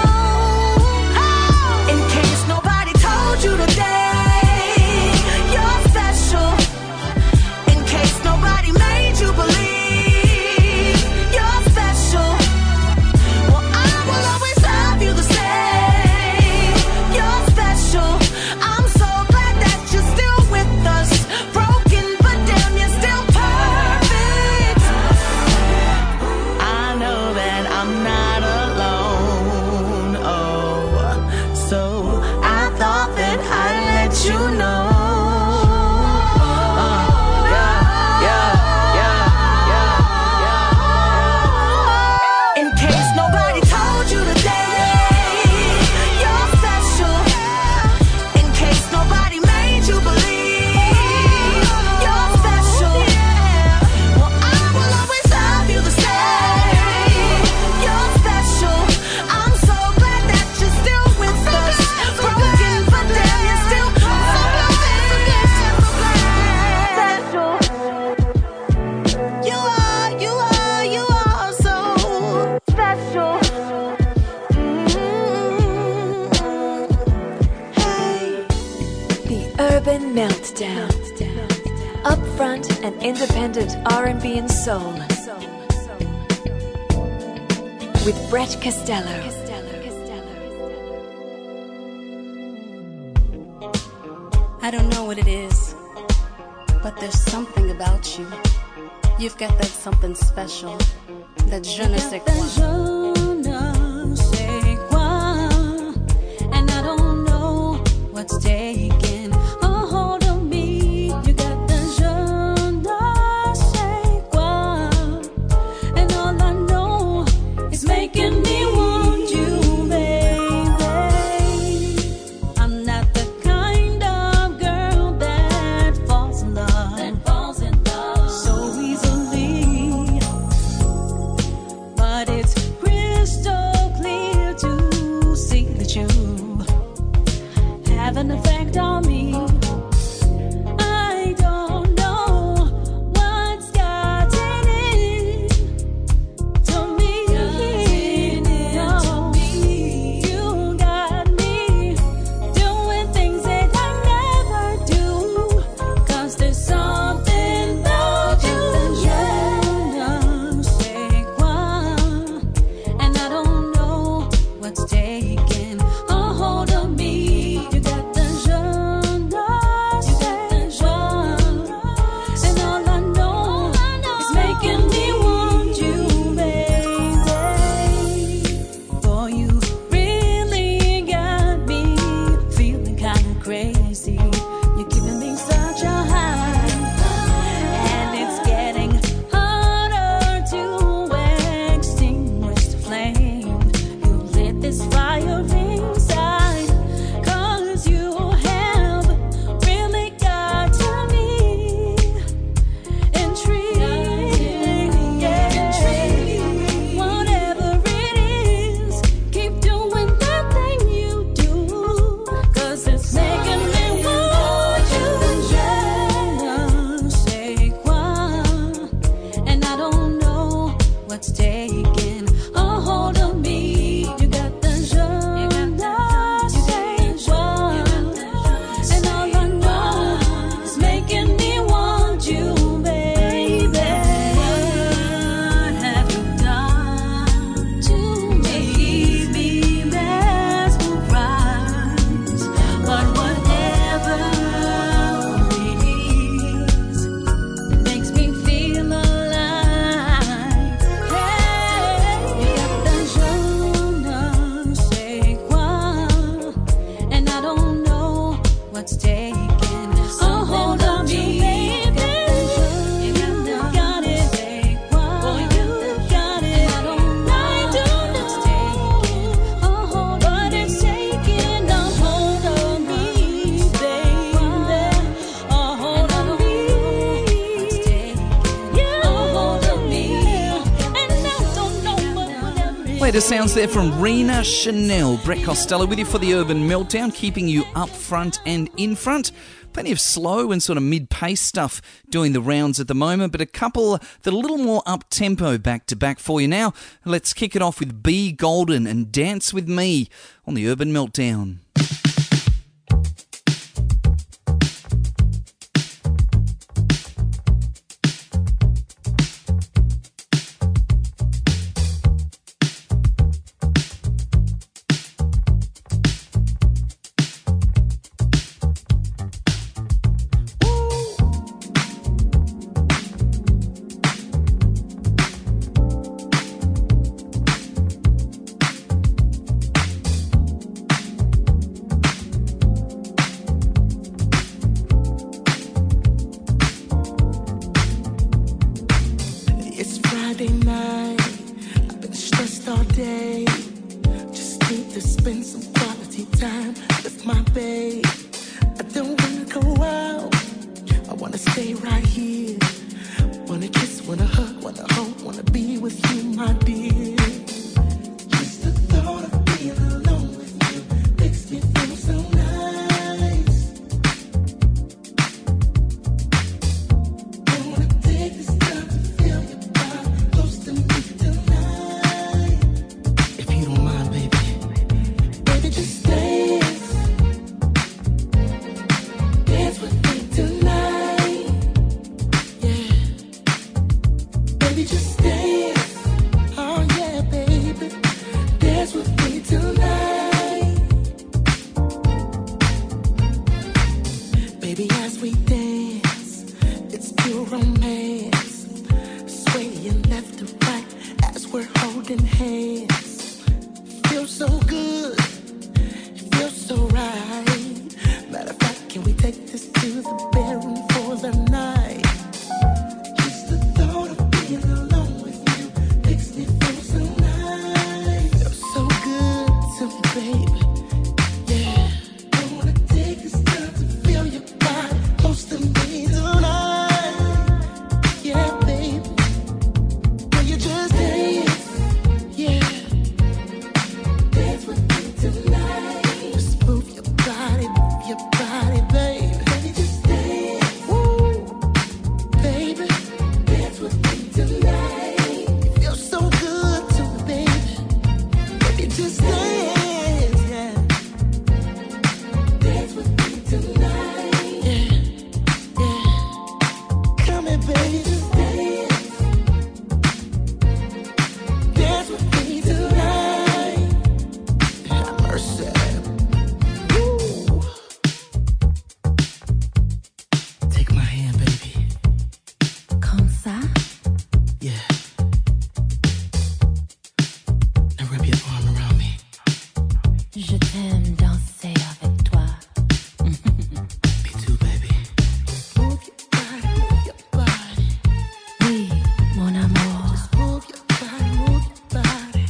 know. In case nobody told you today you're special. In case nobody made Meltdown. Upfront and independent R&B and soul. With Brett Costello. I don't know what it is, but there's something about you. You've got that something special, that je ne sais quoi. And I don't know what's taking a hold of me. You got the je ne sais quoi, and all I know is making me want you, baby. I'm not the kind of girl that falls in love so easily, but it's crystal clear to see that you have an effect on me. I don't know what's gotten into me. No, you got me doing things that I never do, 'cause there's something about you. Je ne sais quoi, and I don't know what's taking a hold of me. You got the je ne sais quoi, and all I know is making me want you, baby. Boy, you really got me feeling kind of crazy. You're giving me such a high, and it's getting harder to extinguish the flame. You lit this fire inside, 'cause you have really got to me intrigued. Yeah. Whatever it is, keep doing that thing you do, 'cause it's making me want you. Je ne sais quoi, and I don't know what's taking a hold of me. You got the je ne sais quoi, and all I know is making me want you, baby. What have you done to make me mesmerized? But whatever it is, it makes me feel alive. Hey, you got the je ne sais quoi, and I don't know what's taking a hold of me, baby. You got it, boy, you got it. I don't know what's taking a hold, but it's taking a hold of me, baby. A hold of me, it's taking a hold of me, and I don't know whatever it Latest sounds there from Rena Chanel. Brett Costello with you for the Urban Meltdown, keeping you up front and in front. Plenty of slow and sort of mid-pace stuff doing the rounds at the moment, but a couple that are a little more up-tempo back-to-back for you now. Let's kick it off with B. Golden and Dance With Me on the Urban Meltdown. It's Friday night. I've been stressed all day. Just need to spend some quality time with my babe. I don't wanna go out. I wanna stay right here. Wanna kiss, wanna hug, wanna hold, wanna be with you, my dear. Just the thought of being alone with you makes me feel so nice. Wanna take this time to feel your body close to me tonight. If you don't mind, baby, just dance. Dance with me tonight. Baby, just dance. Oh yeah, baby. Dance with me tonight. Baby, as we dance, it's pure romance. Swaying left to right as we're holding hands. Feels so good, it feels so right. Matter of fact, can we take this to the bedroom for the night? Just the thought of being alone with you makes me feel so nice. Feels so good to me, baby. Yeah, I wanna take this time to feel your body close to me tonight. Yeah, baby, will you just dance? Yeah, dance with me tonight. Just move your body, baby. Baby, just dance. Woo, baby, dance with me tonight. It feels so good to me, baby. Baby, just dance, yeah. Dance with me tonight. Yeah, yeah. Come here, baby, just dance. Dance with me tonight. Have mercy. Woo. Take my hand, baby. Comme ça? Yeah. Now wrap your arm around me. Je t'aime danser avec toi. Me too, baby. Move your body. Oui, mon amour. Just move your body, move your body.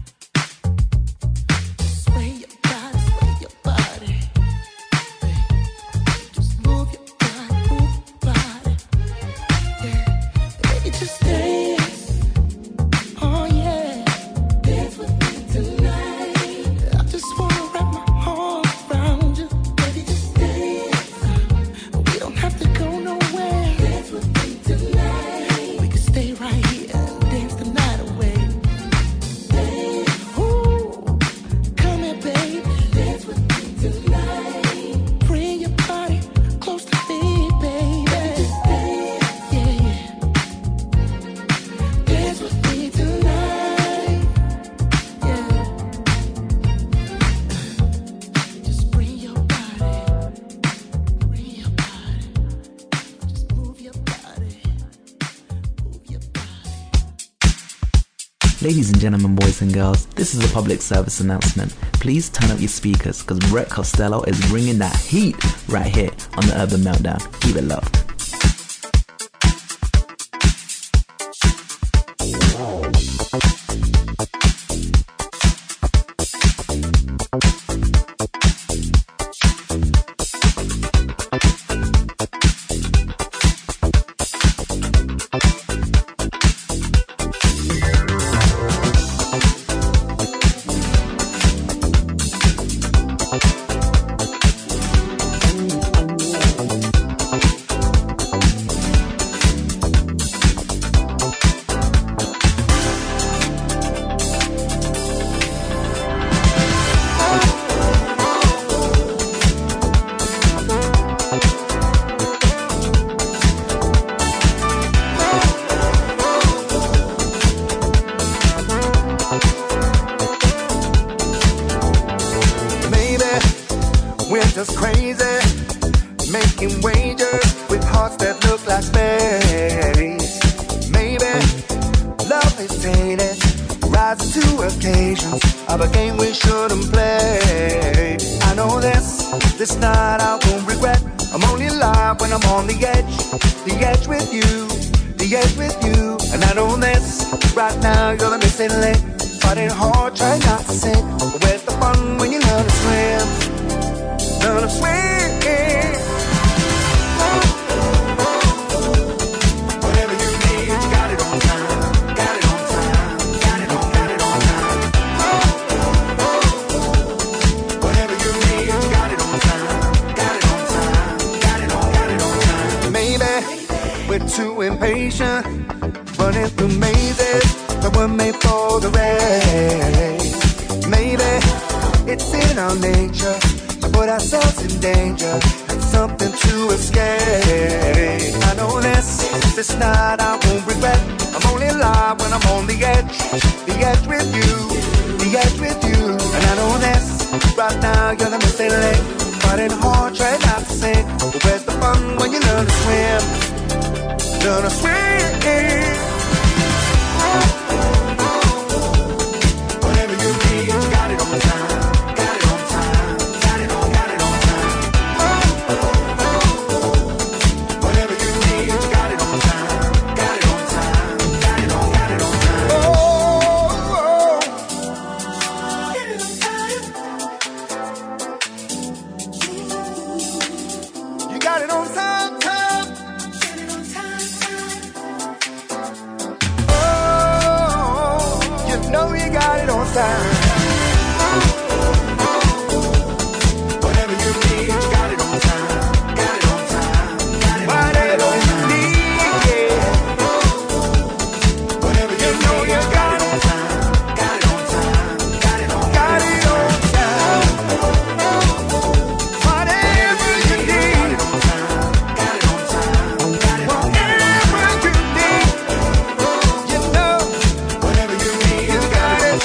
Just sway your body, sway your body. Hey. Just move your body. Yeah. Baby, just dance. Oh yeah. Dance with me tonight. I just wanna wrap my arms around you. Baby, just dance. We don't have to go nowhere. Dance with me tonight. We can stay right here and dance the night away. Ooh, come here, baby. Dance with me tonight. Bring your body close to me, baby. Yeah, yeah. Dance with me tonight. Yeah. Just bring your body. Bring your body. Just move your body. Move your body. Ladies and gentlemen, boys and girls, this is a public service announcement. Please turn up your speakers because Brett Costello is bringing that heat right here on the Urban Meltdown. Keep it locked. Maybe we're just crazy, making wagers with hearts that look like space. Maybe love is tainted, rising to occasions of a game we shouldn't play. I know this night I won't regret. I'm only alive when I'm on the edge with you, the edge with you. And I know this, right now you're the missing link. Fighting hard, trying not to sink. But where's the fun when you learn to swim? Learn to swim. Whatever you need, you got it on time. Got it on time. Got it on time. Whatever you need, you got it on time. Got it on time. Got it on time. Maybe we're too impatient, running through mazes that were made for the race. Maybe it's in our nature to put ourselves in danger. It's something to escape. I know this night I won't regret. I'm only alive when I'm on the edge with you, the edge with you. And I know this, right now you're the missing link. Fighting hard, trying not to sink. But where's the fun when you learn to swim? Learn to swim. Whatever you need, you got it on time. Got it on time. Got it on time. Whatever you need, you got it on time. Got it on time. Got it on time. You got it on time. Know you got it on time. Whatever you need, you got it on time. Got it on time. Got it whatever you need, yeah. Whatever you know, you got it on time. Got it on time. Got it on time. Whatever you need, got it on time. Got it on time. Whatever you need, you know. Whatever you need, you got it.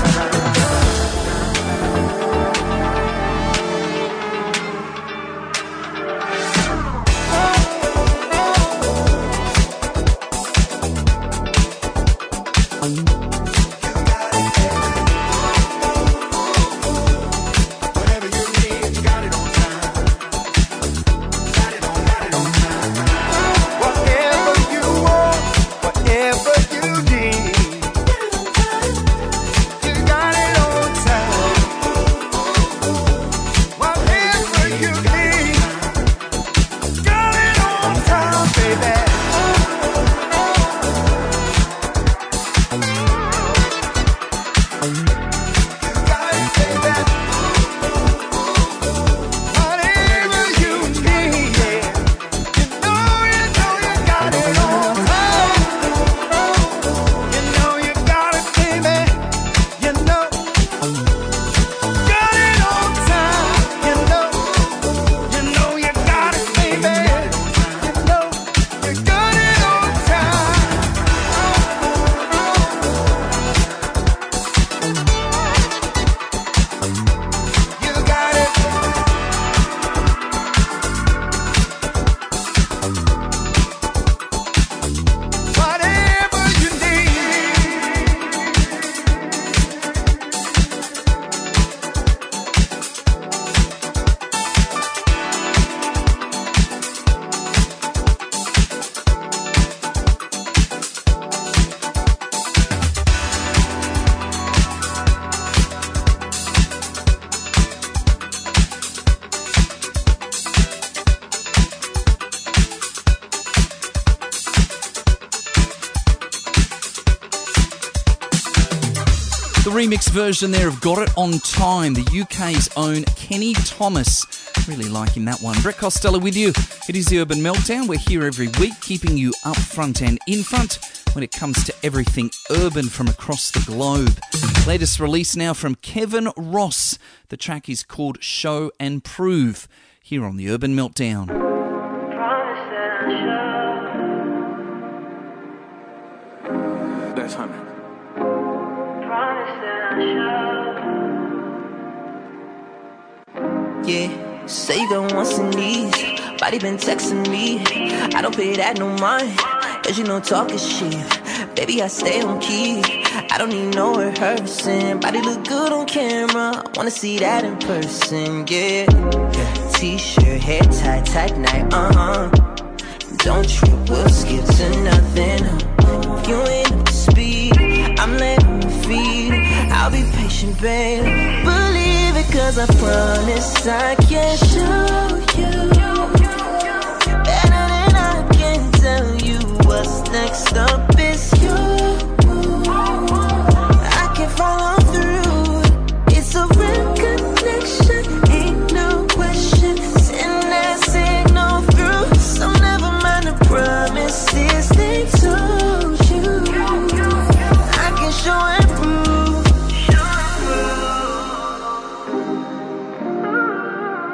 Whatever you want, whatever you need, you got it on time. Whatever you need, got it on time, baby. You got it, baby. Whatever you need, yeah. You know you got it on time. You know you got it, baby. You know, got it on time. You know you got it, baby. You know you got it on time. You got it. Whatever you need. The remix version there of Got It On Time, the UK's own Kenny Thomas. Really liking that one. Brett Costello with you. It is the Urban Meltdown. We're here every week, keeping you up front and in front when it comes to everything urban from across the globe. Latest release now from Kevin Ross. The track is called Show and Prove, here on the Urban Meltdown. That's Hunter. Yeah, say you got wants and needs. Body been texting me. I don't pay that no mind, cause you know talk is shit. Baby, I stay on key. I don't need no rehearsing. Body look good on camera. I wanna see that in person, yeah. T-shirt, hair tight, tight night, Don't trip, we'll skip to nothing. If you ain't up to speed, I'm letting you feed. I'll be patient, babe. Believe it, cause I promise I can show you better than I can tell you. What's next up is you. I can follow through. It's a real connection, ain't no question. Send that signal through. So never mind the promises they told you. I can show and prove.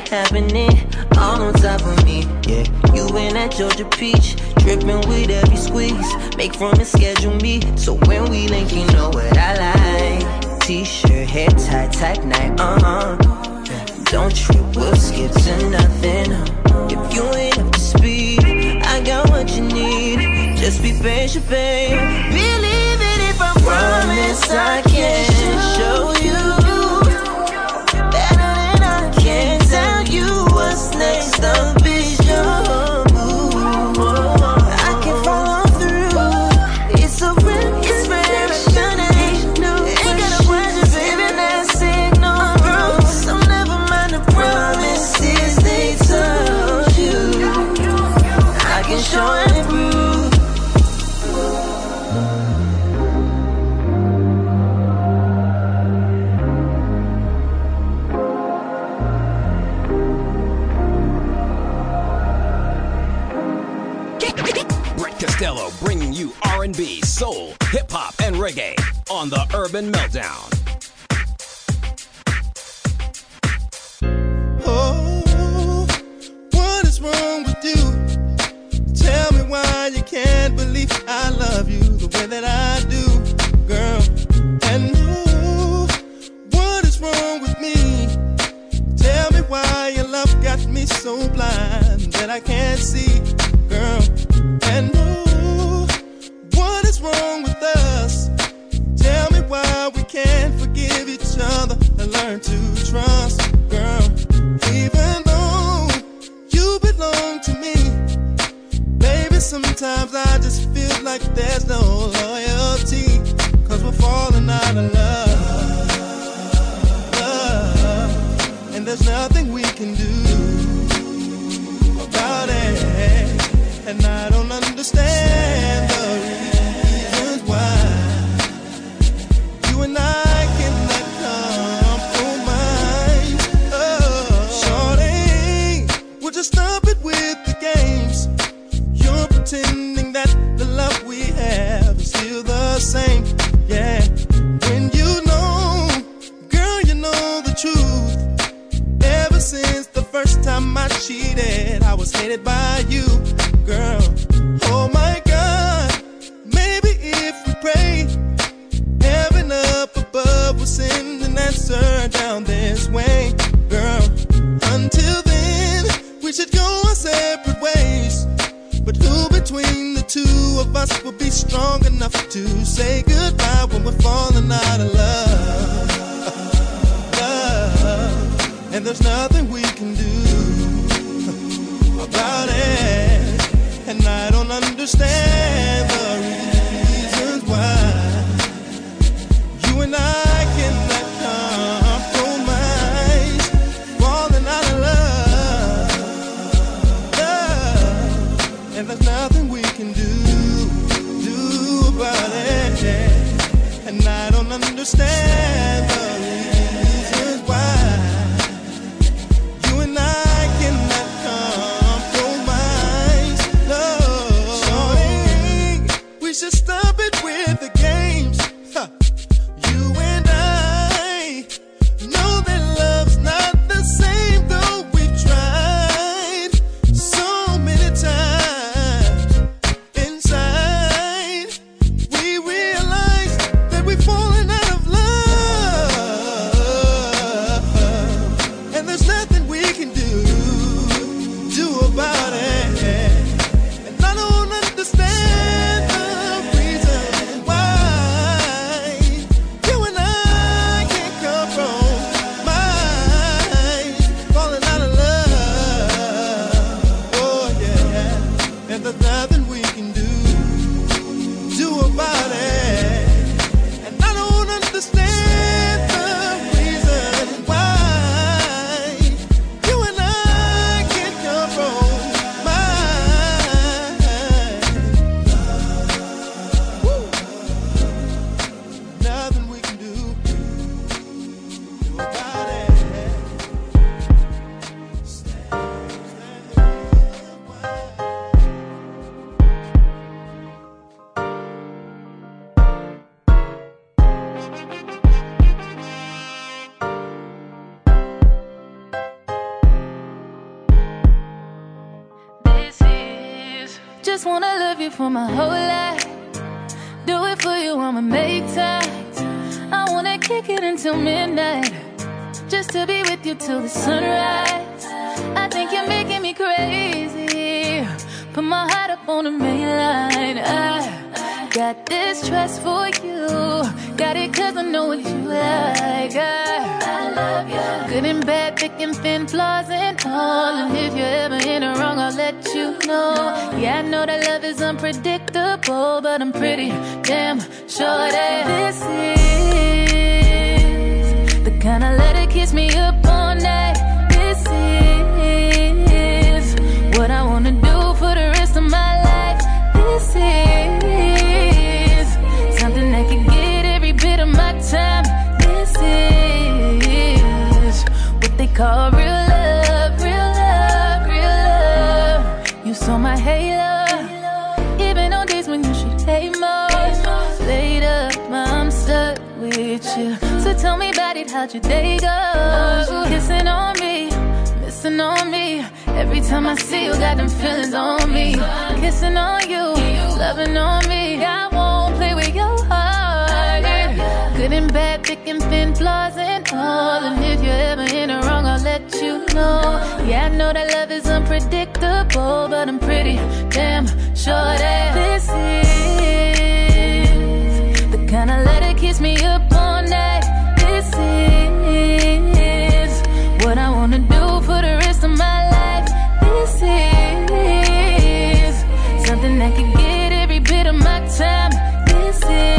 happening all on top of me. Yeah, you in that Georgia peach, dripping with every squeeze. Make from and schedule me, so when we link, you know what I like. T-shirt, hair tie, tight night, Don't trip, we'll skip to nothing. If you ain't up to speed, I got what you need. Just be patient, babe. Believe it if I promise I can show you better than I can tell you what's next up is your move. I can follow through. It's a rare, it's rare, it's ain't got a question, baby, that signal through. So never mind the promises they told you. I can show and prove. Costello bringing you R&B, soul, hip-hop, and reggae on the Urban Meltdown. Oh, what is wrong with you? Tell me why you can't believe I love you the way that I do, girl. And oh, what is wrong with me? Tell me why your love got me so blind that I can't see, girl. And oh, what is wrong with us? Tell me why we can't forgive each other and learn to trust, girl. Even though you belong to me, baby, sometimes I just feel like there's no loyalty, 'cause we're falling out of love, and there's nothing we can do about it. And I don't understand the reasons why you and I cannot compromise. Oh, shorty, we'll just stop it with the games. You're pretending that the love we have is still the same. Yeah, when you know, girl, you know the truth. Ever since the first time I cheated, I was hated by you, girl. Oh my God, maybe if we pray, heaven up above will send an answer down this way, girl. Until then, we should go our separate ways. But who between the two of us will be strong enough to say goodbye when we're falling out of love? And there's nothing we can do about it. And I don't understand the reasons why you and I cannot compromise. Falling out of love, and there's nothing we can do about it. And I don't understand the reasons why you and I cannot compromise. No, shorty, we should stop it with the games. Huh. You and I know that love's not the same, though we've tried so many times. Inside, we realize that we've fallen out of love. Just wanna love you for my whole life. Do it for you, I'ma make time. I wanna kick it until midnight, just to be with you till the sunrise. I think you're making me crazy. Put my heart up on the main line. I got this trust for you. Got it 'cause I know what you like. I love you. Good and bad, thick and thin, flaws and all. And if you're ever in the wrong, I'll let you know. Yeah, I know that love is unpredictable, but I'm pretty damn sure that this is the kind of letter kiss me up all night. This is what I wanna do for the rest of my life. This is something that can get every bit of my time. This is what they call real love, real love, real love. You saw my halo, even on days when you should hate most. Laid up, I'm stuck with you. So tell me about it, how'd your day go? Kissing on me, missing on me. Every time I see you, got them feelings on me. Kissing on you, loving on me. I won't play with your heart. Good and bad, thick and thin, flaws and all. And if you're ever in the wrong, I'll let you know. Yeah, I know that love is unpredictable, but I'm pretty damn sure that this is the kind of letter kiss me up all night. This is what I wanna do for the rest of my life. This is something that can get every bit of my time. This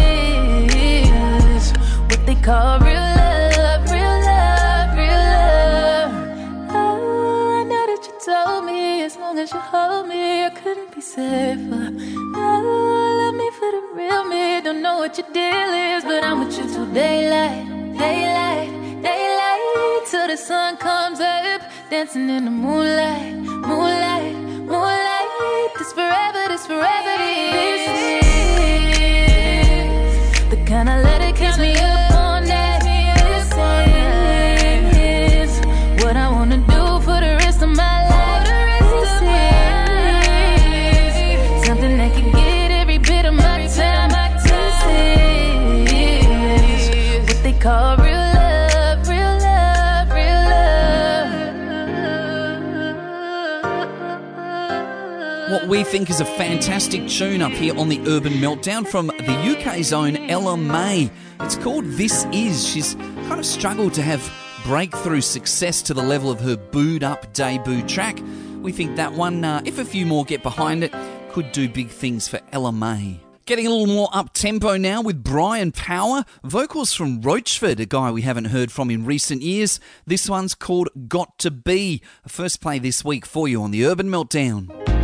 is what they call real love, real love, real love. Oh, I know that you told me as long as you hold me, I couldn't be safer. Oh, love me for the real me. Don't know what your deal is, but I'm with you till daylight, daylight, daylight, till the sun comes up, dancing in the moonlight, moonlight, moonlight. This forever, this forever. This is the kind of letter kiss me up on that. This is what I wanna do for the rest of my life. This is something that can get every bit of my time. This is what they call real love, real love, real love. What we think is a fantastic tune up here on the Urban Meltdown from the UK's own Ella May. It's called This Is. She's kind of struggled to have breakthrough success to the level of her booed up debut track. We think that one, if a few more get behind it, could do big things for Ella May. Getting a little more up-tempo now with Brian Power. Vocals from Roachford, a guy we haven't heard from in recent years. This one's called Got to Be. A first play this week for you on the Urban Meltdown.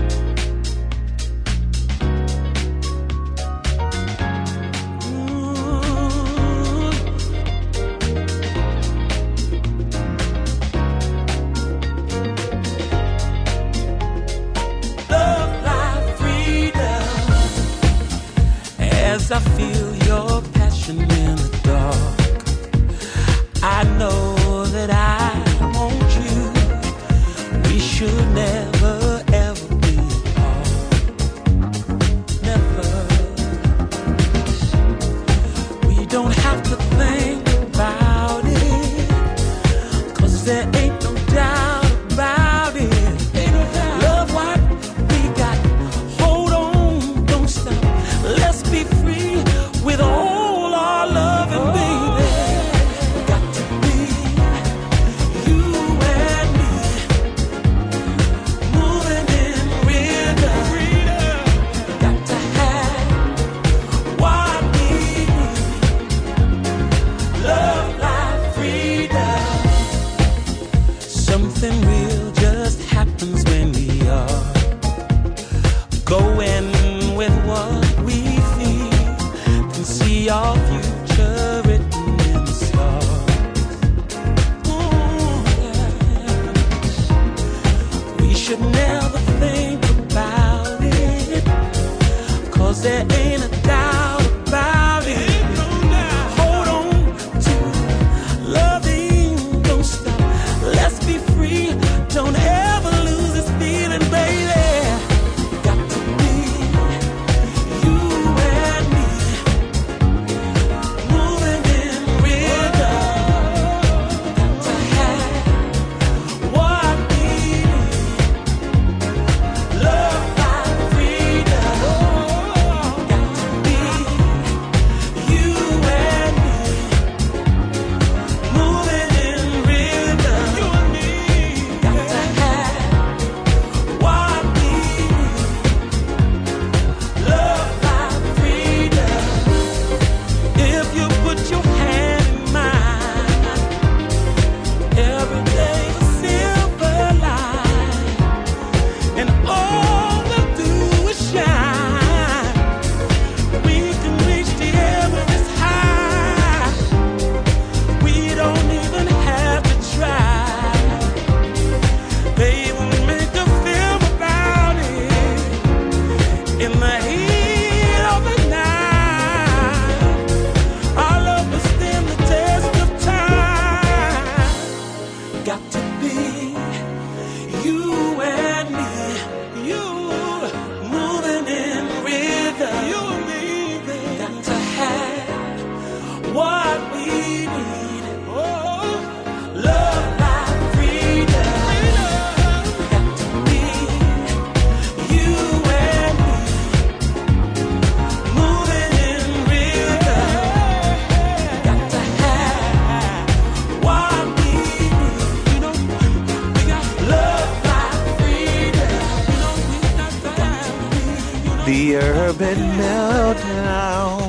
As I feel your passion in the dark, I know that I want you. We should never ever be apart. Never. We don't have to think about it, 'cause there ain't no doubt about it. Love what we got. Hold on, don't stop. Let's be free with all our love and baby. Got to be you and me, moving in freedom. Got to have what we need. Love, life, freedom. Something real just happens when we are going with what we feel. Can see our future written in the stars. Ooh, yeah. We should never think about it, 'cause there ain't a doubt about it. Hold on to loving, don't stop. Let's be free, don't ever lose this feeling, baby. Got to be The Urban Meltdown.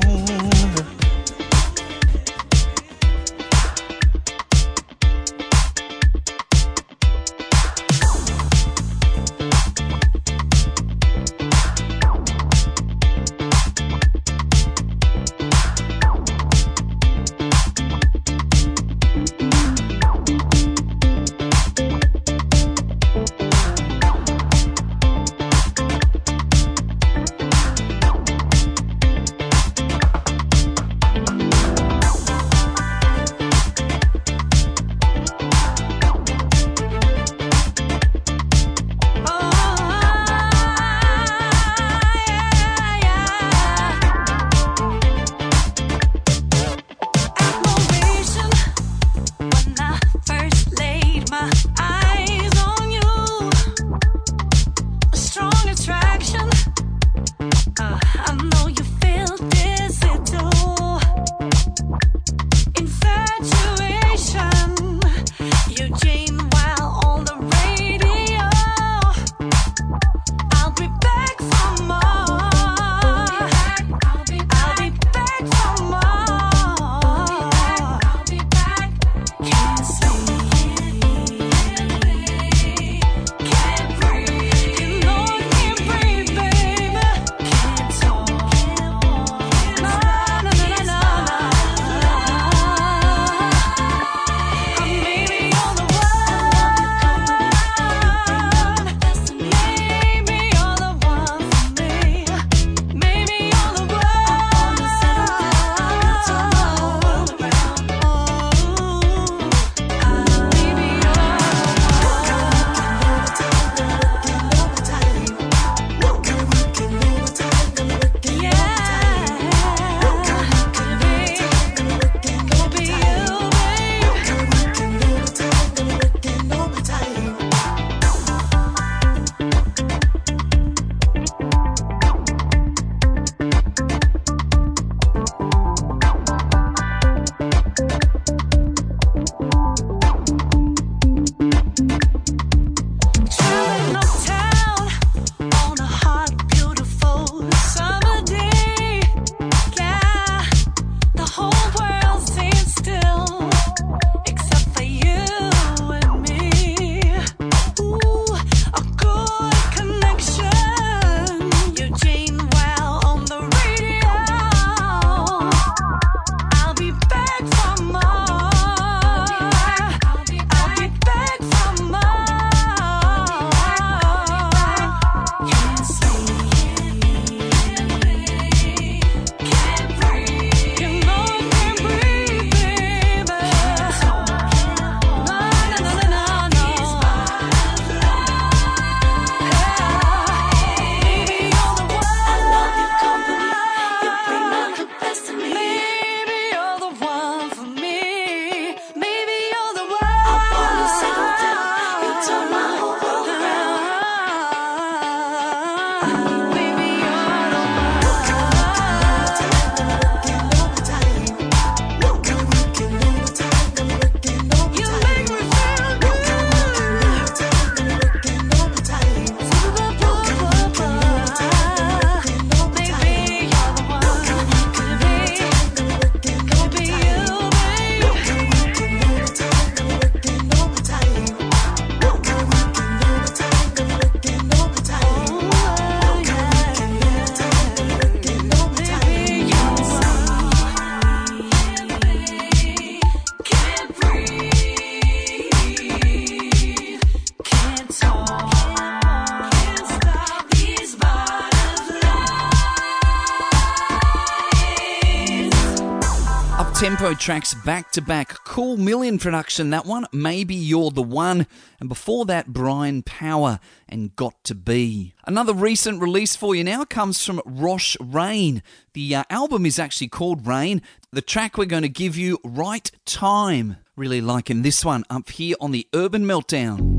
Tempo tracks back to back. Cool Million production, that one. Maybe You're the One. And before that, Brian Power and Got to Be. Another recent release for you now comes from Rosh Rain. The album is actually called Rain. The track we're going to give you, Right Time. Really liking this one up here on the Urban Meltdown.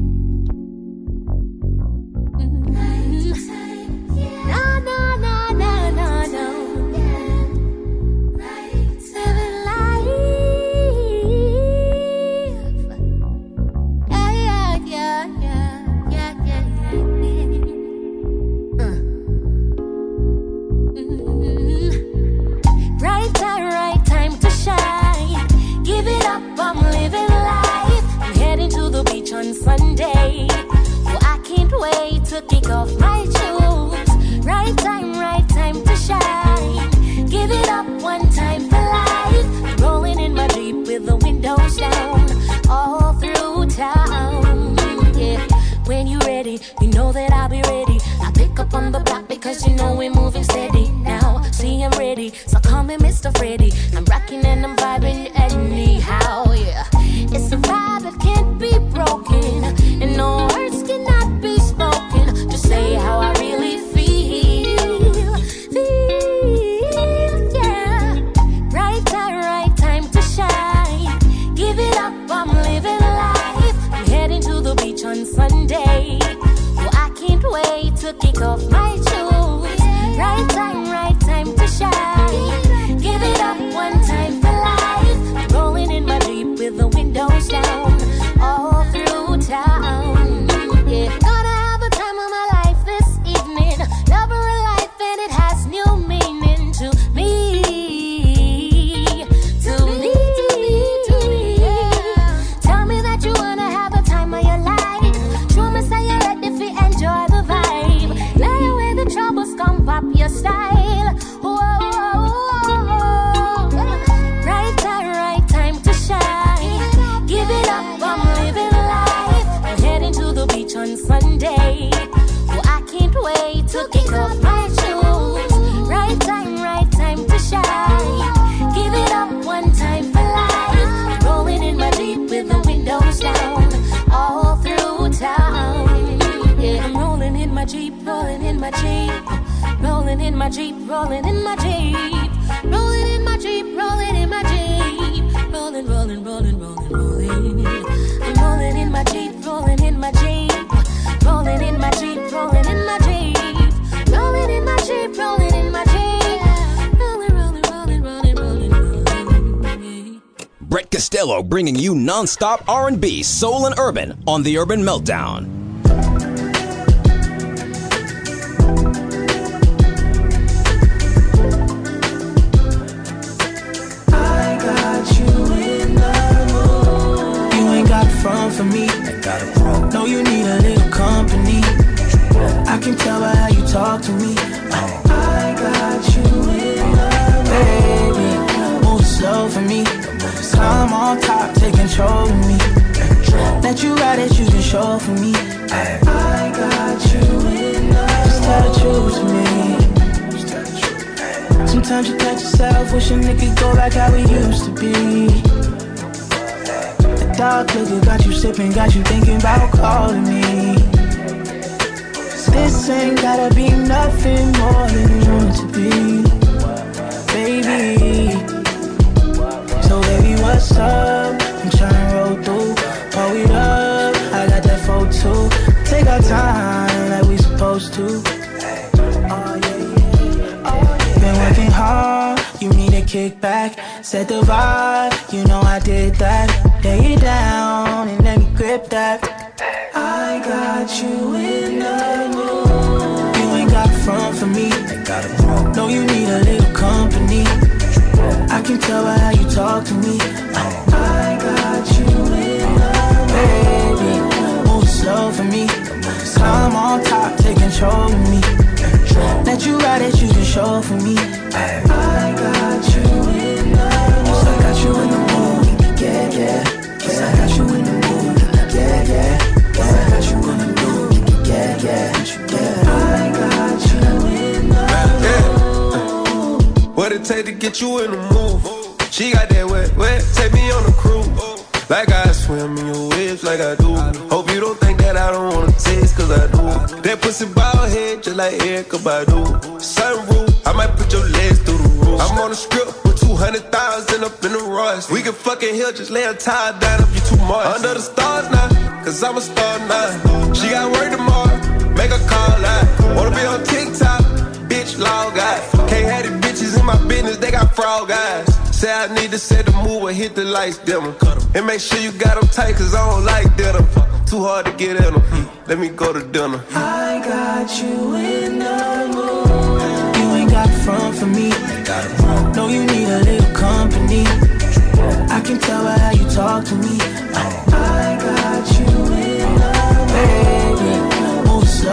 kick off my shoes. Right time to shine. Give it up one time for life. Rolling in my Jeep with the windows down, all through town. Yeah, when you ready, you know that I'll be ready. I pick up on the block because you know we're moving steady. Now, see I'm ready, so call me Mr. Freddy. I'm rocking and I'm vibing anyhow. Yeah, it's a vibe that can't be broken, and no words cannot be spoken. Just say how I really feel, yeah. Right time to shine. Give it up, I'm living life. I'm heading to the beach on Sunday. Oh, I can't wait to kick off my shoes. Right time to shine. Give it up one time for life. Rolling in my Jeep with the windows down, all through town. Yeah, gonna have a time of my life this evening. Lover of life and it has new meaning to me. To me. Tell me that you wanna have a time of your life. Show me say you're ready if you enjoy the vibe. Lay away the troubles, come pop your style. Right time to shine. Give it up, I'm living life. I'm heading to the beach on Sunday. Oh, I can't wait to kick off my shoes. Right time to shine. Give it up one time for life. Rolling in my Jeep with the windows down, all through town. Yeah, I'm rolling in my Jeep, rolling in my Jeep. Rolling in my Jeep, rolling in my Jeep. Rolling in my Jeep, rolling in my Jeep. Rolling. I'm rolling in my Jeep, rolling in my Jeep. Rolling in my Jeep, rolling in my Jeep. Rolling in my Jeep, rolling in my Jeep. Rolling. Brett Costello bringing you non-stop R&B, soul, and urban on the Urban Meltdown. Front for me. No, you need a little company. I can tell by how you talk to me. I got you in love, baby. Move slow for me. Climb on top, take control of me. Let you ride it, you can show for me. I got you in love. Just tell the truth to me. Sometimes you catch yourself wishing it could go back how we used to be. Dark liquor got you sipping, got you thinking about calling me. This ain't gotta be nothing more than you want it to be, baby. So baby, what's up? I'm tryna roll through, pull it up. I got that photo. Take our time like we supposed to. Been working hard, you need a kickback. Set the vibe, you know I did that. Lay it down and let me grip that. I got you in the mood. You ain't got front for me. No, you need a little company. I can tell by how you talk to me. I got you in the mood. Baby, move slow for me. Climb on top, take control of me. Let you ride it, you can show for me. I got you in the mood. I got you in the mood. Yeah. Yes, I got you in the mood. Yeah. Yes, I got you in the mood. Yeah. I got you in the mood. What it take to get you in the mood? She got that wet, take me on a cruise. Like I swim in your waves like I do. Hope you don't think that I don't wanna taste, cause I do. That pussy bald head just like Erykah Badu. Sunroof, I might put your legs through the roof. I'm on a script with 200,000 up in the Royce. We can fucking hill, just lay a towel down if you too much. Under the stars now, cause I'm a star now. She got work tomorrow, make a call out. Wanna be on TikTok, bitch log out. Can't have these bitches in my business, they got frog eyes. Say I need to set the move or hit the lights dimmer. And make sure you got them tight, cause I don't like dinner. Too hard to get in them, let me go to dinner. I got you in the mood. You ain't got front for me. No, you need a little company. I can tell by how you talk to me. I got you in the mood. Baby, move slow for me.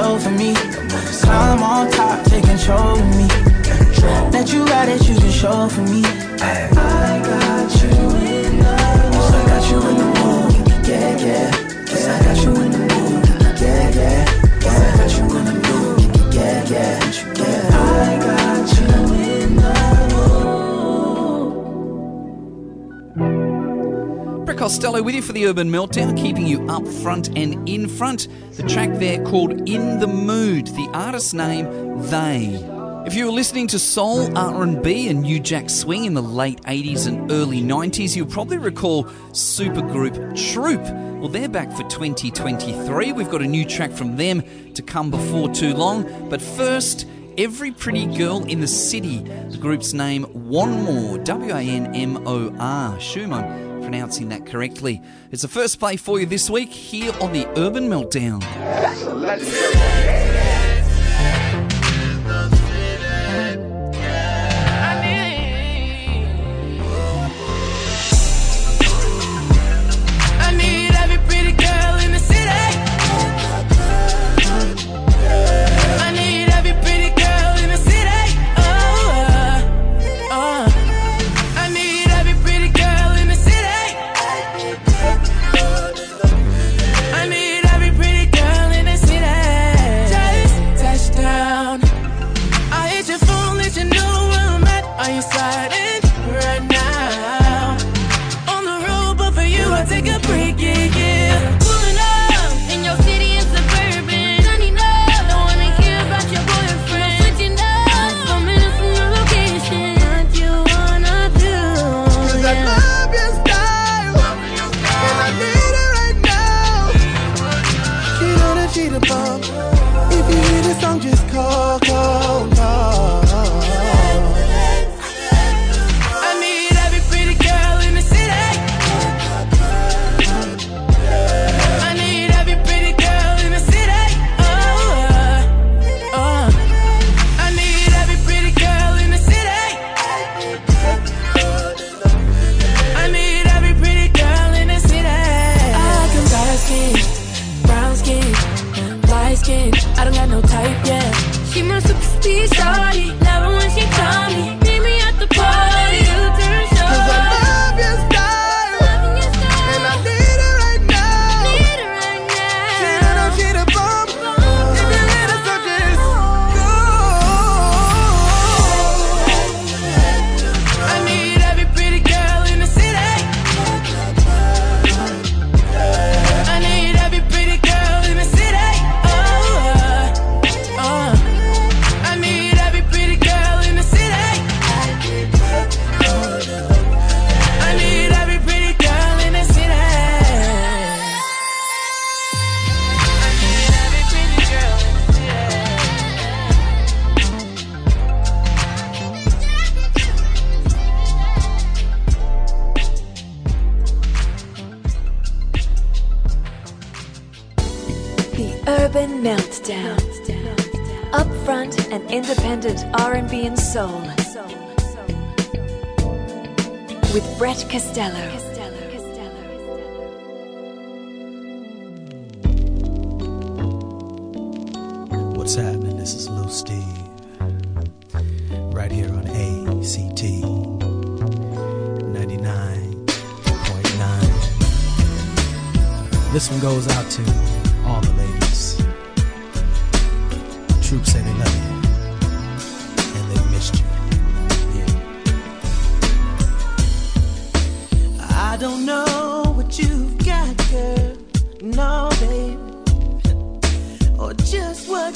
me. Climb on top, take control of me. Let you ride it, you can show for me. I got you in the mood. Yes, I got you in the mood. Yeah, yeah. Yes, I got you in the mood. Yeah, yeah. Yes, I got you in the mood. Yeah, yeah. Yeah, I got you in the mood. Brett Costello with you for the Urban Meltdown, keeping you up front and in front. The track there called In the Mood, the artist's name, They. If you were listening to soul, R&B and New Jack Swing in the late 80s and early 90s, you'll probably recall supergroup Troop. Well, they're back for 2023. We've got a new track from them to come before too long. But first, Every Pretty Girl in the City. The group's name, One More, W-A-N-M-O-R. Assume I'm pronouncing that correctly. It's the first play for you this week here on the Urban Meltdown. Let's go. Urban Meltdown. Upfront and independent R&B and soul. With Brett Costello. What's happening? This is Lil Steve. Right here on ACT 99.9. This one goes out to all the ladies. Troops say they love you and they missed you. Yeah. I don't know what you've got, girl. No, babe. Or just what